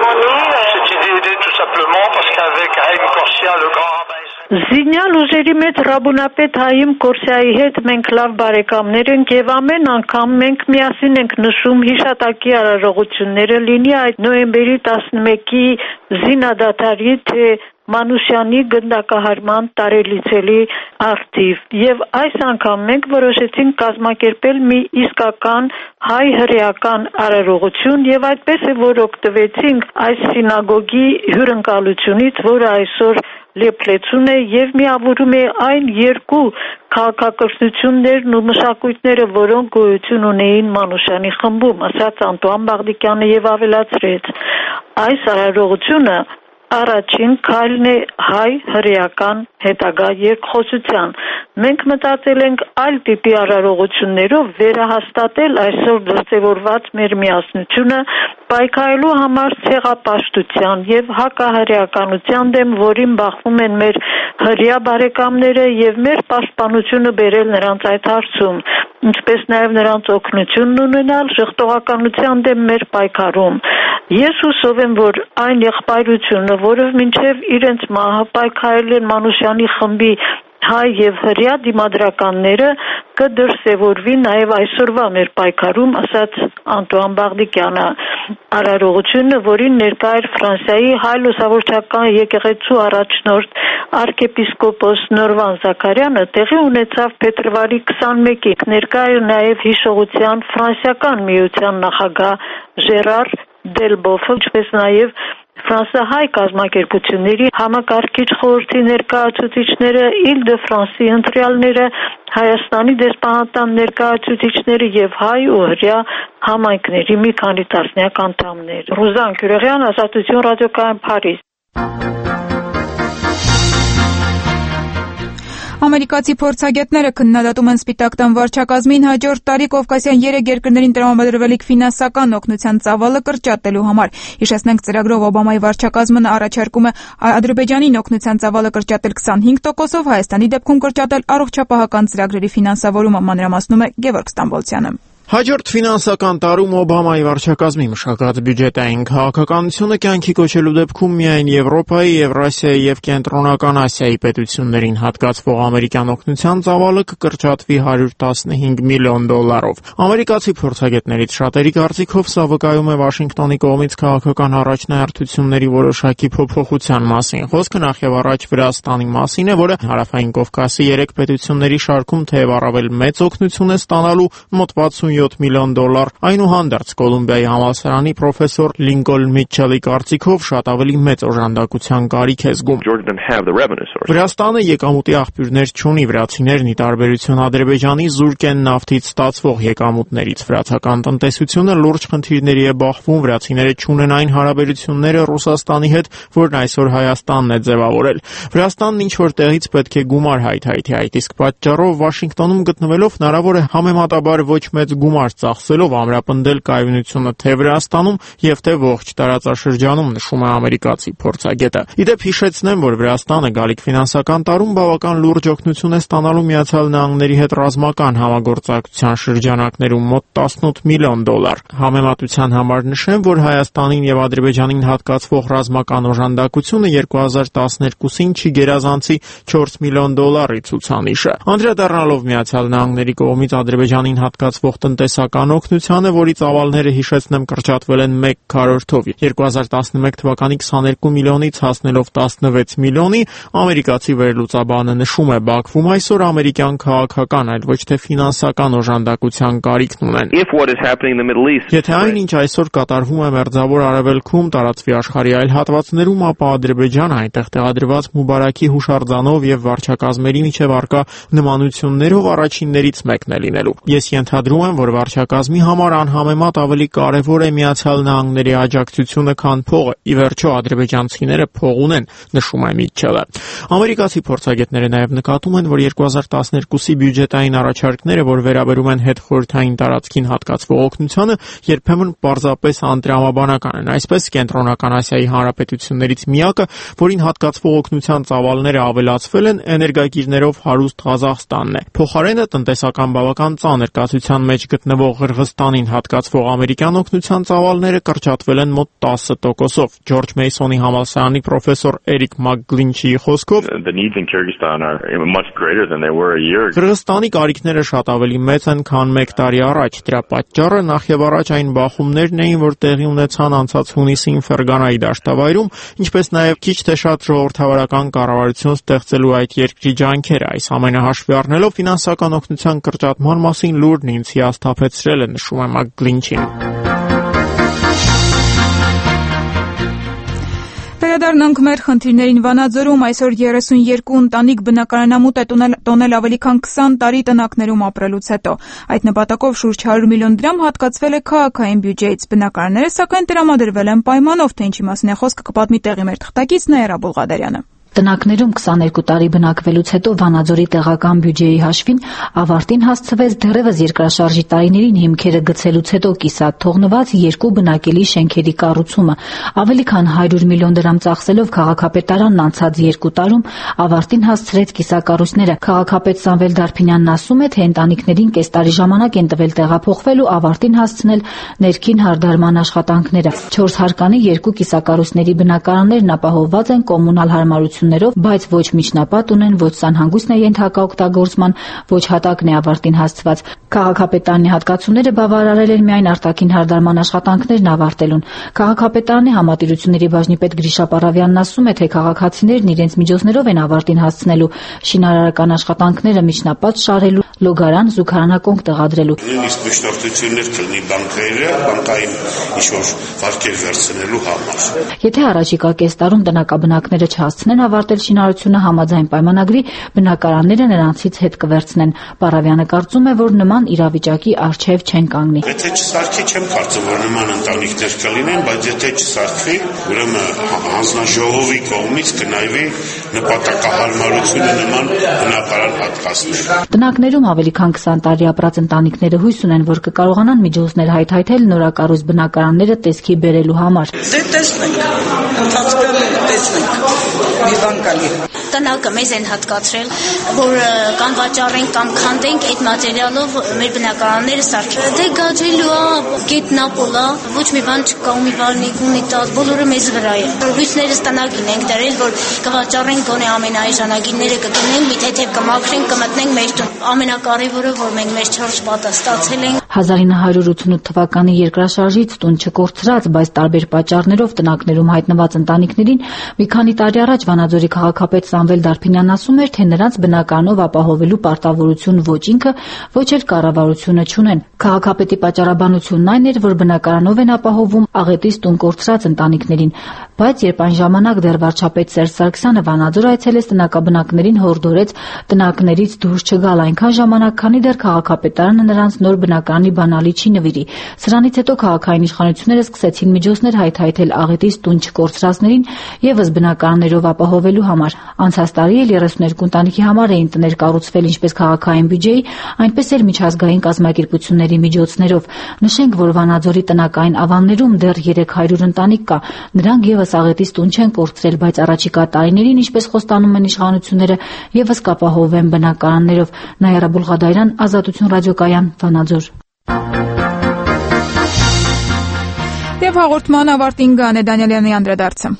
Զինյալ ուժերի մեծ ռաբունապետ Հայիմ Կորսիայի հետ մենք լավ բարեկամներ ենք եւ ամեն անգամ մենք միասին ենք նշում հիշատակի արարողությունները, լինի այդ նոյեմբերի 11-ի զինադադարի, թե Մանուշյանի գնդակահարման տարելիցելի արդիվ եւ այս անգամ մենք որոշեցինք կազմակերպել մի իսկական հայ-հրեական արարողություն եւ այդպես է որ օգտվեցինք այս սինագոգի հյուրընկալությունից, որը այսօր լեփլեցուն է եւ միավորում է այն երկու քաղաքակրթություններն ու մշակույթները, որոնք գոյություն ունեին Մանուշյանի խմբում, ասաց Անտուան Բաղդիկյանը եւ ավելացրեց. այս արարողությունը առաջին քայլն է հայ-հրեական հետագա երկխոսության։ Մենք մտածել ենք այլ տիպի արարողություններով վերահաստատել այսօր դրսևորված մեր միասնությունը, պայքարելու համար ցեղապաշտության եւ հակահրեականության դեմ, որին բախվում են մեր հրեա բարեկամները եւ մեր պաշտպանությունը բերել նրանց այդ հարցում, ինչպես նաեւ նրանց օգնությունն ունենալ ժխտողականության դեմ մեր պայքարում։ Ես հուսով եմ, որ այն եղբայրությունը, որով մինչև իրենց մահը պայքարել են Մանուշյանի խմբի հայ եւ հրեա դիմադրականները, կդրսևորվի նաեւ այսօրվա մեր պայքարում, ասաց Անտուան Բաղդիկյանը։ Արարողությունը, որին ներկա էր Ֆրանսիայի հայ լուսավորչական եկեղեցու առաջնորդ arczepiskopos Նորվան Զաքարյանը, տեղի ունեցավ փետրվարի 21-ին։ Ներկա էր նաեւ հիշողության ֆրանսիական միության նախագահ Ժերար Դելբոֆը, ինչպես նաեւ ֆրանսահայ կազմակերպությունների համակարգիչ խորհրդի ներկայացուցիչները, Իլ-դե-Ֆրանսի ընտրյալները, Հայաստանի դեսպանատան ներկայացուցիչները եւ հայ ու հրեա համայնքների մի քանի տասնյակ անդամներ։ Ռուզան Գյուրեղյան, Ազատություն ռադիոկայան, Փարիզ։ Ամերիկացի փորձագետները քննադատում են Սպիտակ տան վարչակազմին հաջորդ տարի Կովկասյան 3 երկրներին տրամադրվելիք ֆինանսական օգնության ծավալը կրճատելու համար։ Հիշեցնենք, ծրագրով Օբամայի վարչակազմը առաջարկում է Ադրբեջանին օգնության ծավալը կրճատել 25%-ով, Հայաստանի դեպքում կրճատել առողջապահական ծրագրերի ֆինանսավորումը, մանրամասնում է Գևորգ Ստամբոլցյանը։ Հաջորդ ֆինանսական տարում Օբամայի վարչակազմի մշակած բյուջետային քաղաքականությունը կյանքի կոչելու դեպքում միայն Եվրոպայի, Եվրասիայի եւ Կենտրոնական Ասիայի պետություններին հատկացվող ամերիկյան օգնության ծավալը կկրճատվի $115 միլիոն։ Ամերիկացի փորձագետներից շատերի կարծիքով սա վկայում է Վաշինգտոնի կողմից քաղաքական առաջնահերթությունների որոշակի փոփոխության մասին։ Խոսքը նախևառաջ Վրաստանի մասին է, որը Հարավային Կովկասի 3 պետությունների շարքում թեև առավել մեծ օգնություն է ստանալու մոտ $67 միլիոն։ Այնուհանդերձ Կոլումբիայի համալսարանի պրոֆեսոր Լինկոլն Միթչելի կարծիքով շատ ավելի մեծ օժանդակության կարիք է զգում։ Վրաստանը եկամուտի աղբյուրներ չունի, վրացիներն ի տարբերություն Ադրբեջանի զուրկ են նավթից ստացվող եկամուտներից։ Վրացական տնտեսությունը լուրջ խնդիրների է բախվում, վրացիները չունեն այն հարաբերությունները Ռուսաստանի հետ, որն այսօր Հայաստանն է ձևավորել։ Վրաստանն ինչ-որ տեղից պետք է գումար հայթայթի, այդ իսկ պատճառով Վաշինգտոնում գտնվելով հնարավոր է համեմատաբար ոչ մեծ գումար ծախսելով ամրապնդել կայունությունը թե Վրաստանում եւ թե ողջ տարածաշրջանում, նշում է ամերիկացի փորձագետը։ Իդեպ հիշեցնեմ, որ Վրաստանը գալիք ֆինանսական տարում բավական լուրջ օգնություն է ստանալու Միացյալ Նահանգների հետ ռազմական համագործակցության շրջանակներում մոտ $18 միլիոն։ Համեմատության համար նշեմ, որ Հայաստանին եւ Ադրբեջանին հատկացվող ռազմական օժանդակությունը 2012-ին չի գերազանցի $4 միլիոն ցուցանիշը։ Անդրադառնալով Միացյալ Նահանգների կողմից Ադրբեջանին հատկացվող տնտեսական օգնությանը, որի ծավալները հիշեցնեմ կրճատվել են 1/4-ով 2011 թվականի 22 միլիոնից հասնելով 16 միլիոնի, ամերիկացի վերլուծաբանը նշում է, Բաքվում այսօր ամերիկյան քաղաքական, այլ ոչ թե ֆինանսական օժանդակության կարիքն ունեն։ Եթե այն, ինչ այսօր կատարվում է Մերձավոր Արևելքում, տարածվի աշխարհի այլ հատվածներում, ապա Ադրբեջանը այնտեղ տեղադրված Մուբարաքի հուշարձանով եւ վարչակազմերի միջև առկա նմանություններով առաջիններից մեկն է լինելու։ Ես ենթադրում եմ, որ վարչակազմի համար անհամեմատ ավելի կարևոր է Միացյալ Նահանգների աջակցությունը, քան փողը։ Ի վերջո ադրբեջանցիները փող ունեն, նշում է Միթչելը։ Ամերիկացի փորձագետները նաև նկատում են, որ 2012-ի բյուջետային առաջարկները, որ վերաբերում են հետխորհրդային տարածքին հատկացվող օգնությանը, երբեմն պարզապես անտրամաբանական են։ Այսպես Կենտրոնական Ասիայի հանրապետություններից միակը, որին հատկացվող օգնության ծավալները ավելացվել են, էներգակիրներով հարուստ Ղազախստանն է։ Փոխարենը տնտեսական բավական ծանր կացության մեջ գտնվող Ղրղստանին հատկացվող ամերիկյան օգնության ծավալները կրճատվել են մոտ 10%-ով։ Ջորջ Մեյսոնի համալսարանի պրոֆեսոր Էրիկ Մակգլինչի խոսքով Ղրղստանի կարիքները շատ ավելի մեծ են, քան 1 տարի առաջ։ Դրա պատճառը նախևառաջ այն բախումներն էին, որ տեղի ունեցան անցած հունիսին Ֆերգանայի դաշտավայրում, ինչպես նաև քիչ թե շատ ժողովրդավարական կառավարություն ստեղծելու այդ երկրի ջանքերը։ Այս ամենը հաշվի առնելով ֆինանսական օգնության կրճատման մասին լուրն ինձ հիասթափեցրել է, նշում է Մակգլինչին։ Վերադառնանք մեր խնդիրներին։ Վանաձորում այսօր 32 ընտանիք բնակարանամուտ է տոնել ավելի քան 20 տարի տնակներում ապրելուց հետո։ Այդ նպատակով շուրջ $100 միլիոն հատկացվել է քաղաքային բյուջեից։ Բնակարանները սակայն տրամադրվել են պայմանով, թե ինչի մասին է խոսքը կպատմի տեղի մեր թղթակից Նաիրա Բուլղադարյանը։ Տնակներում 22 տարի բնակվելուց հետո Վանաձորի տեղական բյուջեի հաշվին ավարտին հասցվեց դեռևս երկրաշարժի տարիներին հիմքերը գցելուց հետո կիսատ թողնված 2 բնակելի շենքերի կառուցումը։ Ավելի քան $100 միլիոն ծախսելով քաղաքապետարանն անցած 2 տարում ավարտին հասցրեց կիսակառույցները։ Քաղաքապետ Սամվել Դարփինյանն ասում է, թե ընտանիքներին կես տարի ժամանակ են տվել տեղափոխվել ու ավարտին հասցնել ներքին հարդարման աշխատանքները։ 4 հարկանի 2 կիսակառույցների բնակարաններն ապահովված են կոմունալ հարմարություններով, բայց ոչ միջնապատ ունեն, ոչ սանհանգույցն է ենթակա օգտագործման, ոչ հատակն է ավարտին հասցված։ Քաղաքապետարանի հատկացումները բավարարել են միայն արտաքին հարդարման աշխատանքներն ավարտելուն։ Քաղաքապետարանի համատիրությունների բաժնի պետ Գրիշա Պարավյանն ասում է, թե քաղաքացիներն իրենց միջոցներով են ավարտին հասցնելու շինարարական աշխատանքները միջնապատ շարելու, լոգարան, զուգարանակոնք տեղադրելու։ Նույնիսկ միջնորդություններ կլինի բանկային ինչ-որ վարկեր վերցնելու համար։ Եթե առաջիկա կես տարում տնկաբնակները չհասցնեն ավարտել շինարարությունը համաձայն պայմանագրի, բնակարանները նրանցից հետ կվերցնեն։ Պարավյանը կարծում է, որ նման իրավիճակի առջև չեն կանգնի։ Եթե չսարքի, չեմ կարծում, որ նման ընտանիքներ կլինեն, բայց եթե չսարքի, ուրեմն հանձնաժողովի կողմից կնայվի նպատակահարմարությունը նման բնակարան հատկացնել։ Տնակներում ավելի քան 20 տարի ապրած ընտանիքները հույս ունեն, որ կկարողանան միջոցներ հայթայթել նորակառույց բնակարանները տեսքի բերելու համար։ Տեսնենք, ընթացքում տեսնենք, մի բան կալի։ տնակը մեզ են հատկացրել, որ կամ վաճառենք կամ քանդենք այդ մատերիալով մեր բնակարանները սարքել։ Դե գաջելու է, գետնապոլ է, ոչ մի բան չկա, ու մի բան ունի տալ, բոլորը մեզ վրա է։ Հույսներս տնակին ենք դրել, որ կվաճառենք գոնե ամենաէժանագինները կգնենք, մի թեթև կմաքրենք, կմտնենք մեր տուն։ Ամենակարևորը, որ մենք մեր 4 պատը ստացել ենք։ 1988 թվականի երկրաշարժից տուն չկորցրած, բայց տարբեր պատճառներով տնակներում հայտնված ընտանիքներին մի քանի տարի առաջ Վանաձորի քաղաքապետ Սամվել Դարփինյանն ասում էր, թե նրանց բնականով ապահովելու պարտավորություն ոչ ինքը, ոչ էլ կառավարությունը չունեն։ Քաղաքապետի պատճառաբանությունն այն էր, որ բնակարանով են ապահովում աղետից տուն կորցրած ընտանիքներին, բայց երբ այն ժամանակ դեռ վարչապետ Սերժ Սարգսյանը Վանաձոր այցելեց, տնակաբնակներին հորդորեց տնակներից դուրս չգալ այնքան ժամանակ, քանի դեռ քաղաքապետարանը նրանց նոր բնակարանի բանալի չի նվիրի։ Սրանից հետո քաղաքային իշխանությունները սկսեցին միջոցներ հայթայթել աղետից տուն չկորցրածներին եւս բնակարաններով ապահովելու համար։ Անցած տարի էլ 32 ընտանիքի համար էին տներ կառուցվել ինչպես քաղաքային բյուջեի, այնպես էլ միջազգային կազմակերպությունների միջոցներով։ Նշենք, որ Վանաձորի տնակային ավաններում դեռ 300 ընտանիք կա։ Նրանք եւս աղետից տուն չեն կորցրել, բայց առաջիկա տարիներին, ինչպես խոստանում են իշխանությունները, եւս կապահովեն բնակարաններով։ Նայարա Բուլղադայրյան, Ազատություն ռադիոկայան, Վանաձոր։ Եվ հաղորդման ավարտին Գանե Դանիելյանի անդրադարձը։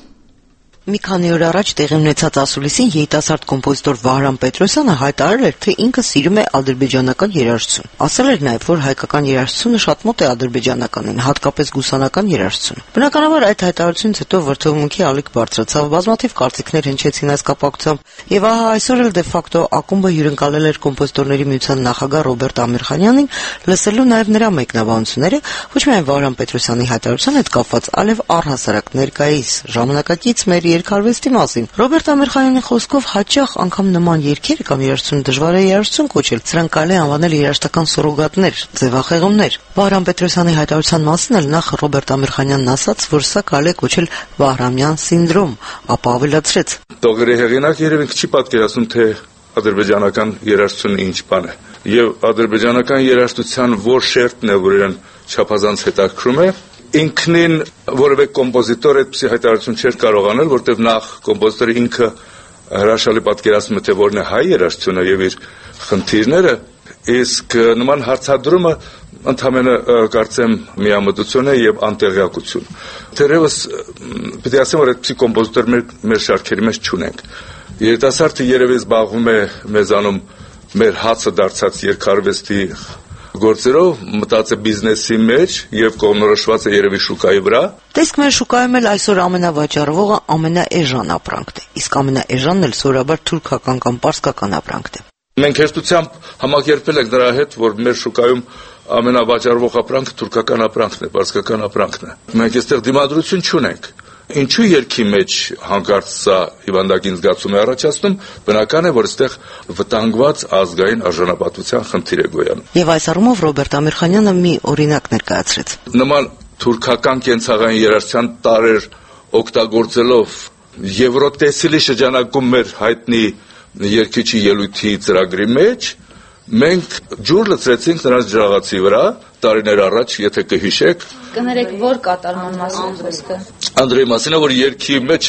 Մի քանի օր առաջ տեղի ունեցած ասուլիսին երիտասարդ կոմպոզիտոր Վահրամ Պետրոսյանը հայտարարել էր, թե ինքը սիրում է ադրբեջանական երաժշտություն։ Ասել էր նաև, որ հայկական երաժշտությունը շատ մոտ է ադրբեջանականին, հատկապես գուսանական երաժշտությունը։ Բնականաբար այդ հայտարարությունից հետո վրդովմունքի ալիք բարձրացավ, բազմաթիվ կարծիքներ հնչեցին այս կապակցությամբ, եւ ահա այսօր էլ դե ֆակտո ակումբը հյուրընկալել էր կոմպոզիտորների միության նախագահ Ռոբերտ Ամիրխանյանին, լսելու նաև նրա մեկնաբանությունները, ոչ միայն Վահրամ Պետրոսյանի հայտարարության հետ կապված, այլև առհասարակ ներկայիս ժամանակակից մեր երկարվեստի մասին։ Ռոբերտ Ամիրխանյանի խոսքով հաճախ անգամ նման երգերը կամ երաժշտությունը դժվար է երաժշտություն կոչել, սրանք կարելի է անվանել երաժշտական սուրոգատներ, ձևախեղումներ։ Վահրամ Պետրոսյանի հայտարարության մասին էլ նախ Ռոբերտ Ամիրխանյանն ասաց, որ սա կարելի է կոչել Վահրամյան սինդրոմ, ապա ավելացրեց. Տողերի հեղինակ երևի չի պատկերացնում, թե ադրբեջանական երաժշտությունը ինչ բան է, եւ ադրբեջանական երաժշտության որ շերտն է, որ իրեն չափազանց հետաքրում է, ինքնին որևէ կոմպոզիտոր այդպիսի հայտարարություն չէր կարող անել, որտեղ նախ կոմպոզիտորը ինքը հրաշալի պատկերացնում է, թե որն է հայ երաժշտությունը եւ իր խնդիրները, իսկ նման հարցադրումը ընդհանրապես կարծեմ միամտություն է եւ անտեղյակություն։ Թերևս պետք է ասեմ, որ այդպիսի կոմպոզիտոր մեր շարքերի մեջ չունենք։ Երիտասարդը երևի զբաղվում է մեզանում մեր հացը դարձած երկարվեստի գործերով, մտած է բիզնեսի մեջ եւ կողմնորոշված է երևի շուկայի վրա։ Տեսք մեր շուկայում էլ այսօր ամենավաճառվողը ամենաէժան ապրանքն է, իսկ ամենաէժանն էլ սովորաբար թուրքական կամ պարսկական ապրանքն է։ Մենք հեշտությամբ համակերպել ենք նրա հետ, որ մեր շուկայում ամենավաճառվող ապրանքը թուրքական ապրանքն է, պարսկական ապրանքն է։ Մենք այստեղ դիմադրություն չունենք։ Ինչու երկի մեջ հանկարծ սա հիվանդագին զգացում է առաջացնում, բնական է, որ այստեղ վտանգված ազգային արժանապատվության խնդիր է գոյանում։ Եվ այս առումով Ռոբերտ Ամիրխանյանը մի օրինակ ներկայացրեց։ Նման թուրքական կենցաղային երաժշտության տարեր օգտագործելով Եվրոտեսիլի շրջանակում մեր հայտնի երկիչի ելույթի ծրագրի մեջ մենք ջուր լցրեցինք նրանց ջրաղացի վրա տարիներ առաջ, եթե կհիշեք։ Կներեք, որ կատարման մասին խոսքը։ Անդրեի մասին, որ երկի մեջ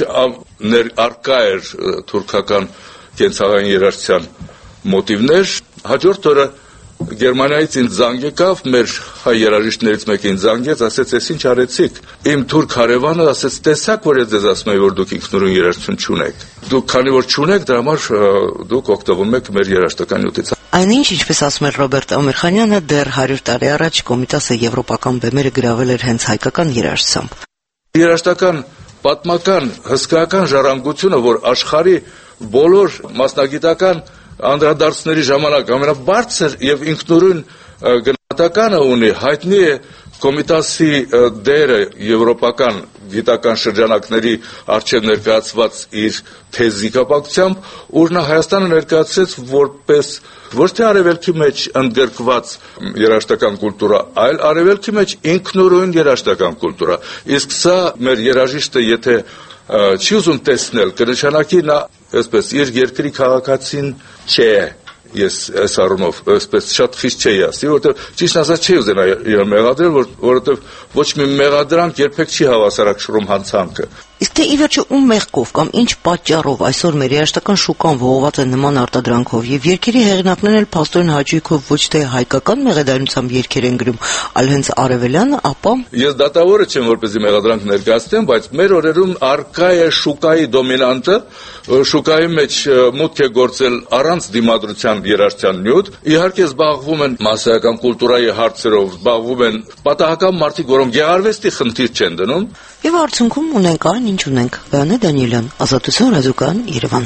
արկա էր թուրքական կենցաղային երաժշտության մոտիվներ։ Հաջորդ օրը Գերմանիայից ինձ զանգ եկավ, մեր հայ երաժիշտներից մեկը ինձ զանգեց, ասեց, «Էս ինչ արեցիք»։ Իմ թուրք հարևանը ասեց, «Տեսակ, որ ես ասում եմ, որ դուք ինքնուրույն երաժշտություն չունեք։ Դուք քանի որ չունեք, դրա համար դուք օգտվում եք մեր երաժշտական նյութից»։ Այնինչ, ինչպես ասում էր Ռոբերտ Ամիրխանյանը, դեռ 100 տարի առաջ Կոմիտասը եվրոպական բեմերը գրավել էր հենց հայկական երաժշտությամբ։ Երաժշտական պատմական հսկայական ժառանգությունը, որ աշխարհի բոլոր մասնագիտական անդրադարձների ժամանակ ամենաբարձր եւ ինքնուրույն գնահատականը ունի, հայտնի է Կոմիտասի դերը եվրոպական գիտական շրջանակների առջև ներկայացված իր թեզի կապակցությամբ, ուր նա Հայաստանը ներկայացրեց որպես ոչ թե արևելքի մեջ ընդգրկված երաժշտական կուլտուրա, այլ արևելքի մեջ ինքնուրույն երաժշտական կուլտուրա։ Իսկ սա մեր երաժիշտը, եթե չի ուզում տեսնել, կնշանակի նա այսպես իր երկրի քաղաքացին չէ։ Ես այս առումով այսպես շատ խիստ չէի ասի, որովհետև ճիշտ ասած չի ուզենա մեղադրել, որովհետև ոչ մի մեղադրանք երբեք չի հավասարակշռում հանցանքը։ Իսկ թե ի վերջո ում մեղքով կամ ինչ պատճառով այսօր մեր երաշտական շուկան ողողված է նման արտադրանքով եւ երկերի հեղինակներն էլ փաստորեն հաճույքով ոչ թե հայկական մեղեդայնությամբ երկեր են գրում, այլ հենց արևելյանը, ապա ես դատավորը չեմ որպեսզի մեղադրանք ներկայացնեմ, բայց մեր օրերում արկա է շուկայի դոմինանտը, շուկայի մեջ մուտք է գործել առանց դիմադրության երաշտյան նյութ, իհարկե զբաղվում են մասսայական կուլտուրայի հարցերով, զբաղվում են պատահական մարդիկ, որոնք գեղարվեստի խնդիր չեն դնում։ Եվ արդյունքում ունենք այն, ինչ ունենք։ Վանե Դանիելյան, Ազատություն ռադիոկայան, Երևան։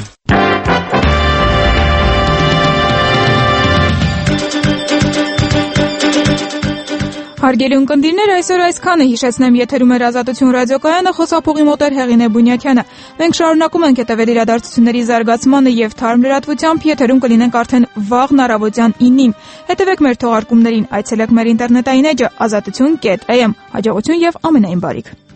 Հարգելի ունկնդիրներ, այսօր այսքանը, հիշեցնեմ, եթերում էր Ազատություն ռադիոկայանը, խոսափողի մոտ էր Հեղինե Բունյակյանը։ Մենք շարունակում ենք հետևել իրադարձությունների զարգացմանը եւ թարմ լրատվությամբ, եթերում կլինենք արդեն վաղն առավոտյան 9-ին։ Հետևեք մեր թողարկումներին, այցելեք մեր ինտերնետային էջը azatutun.am։ Հաջողություն եւ ամենայն բարիք։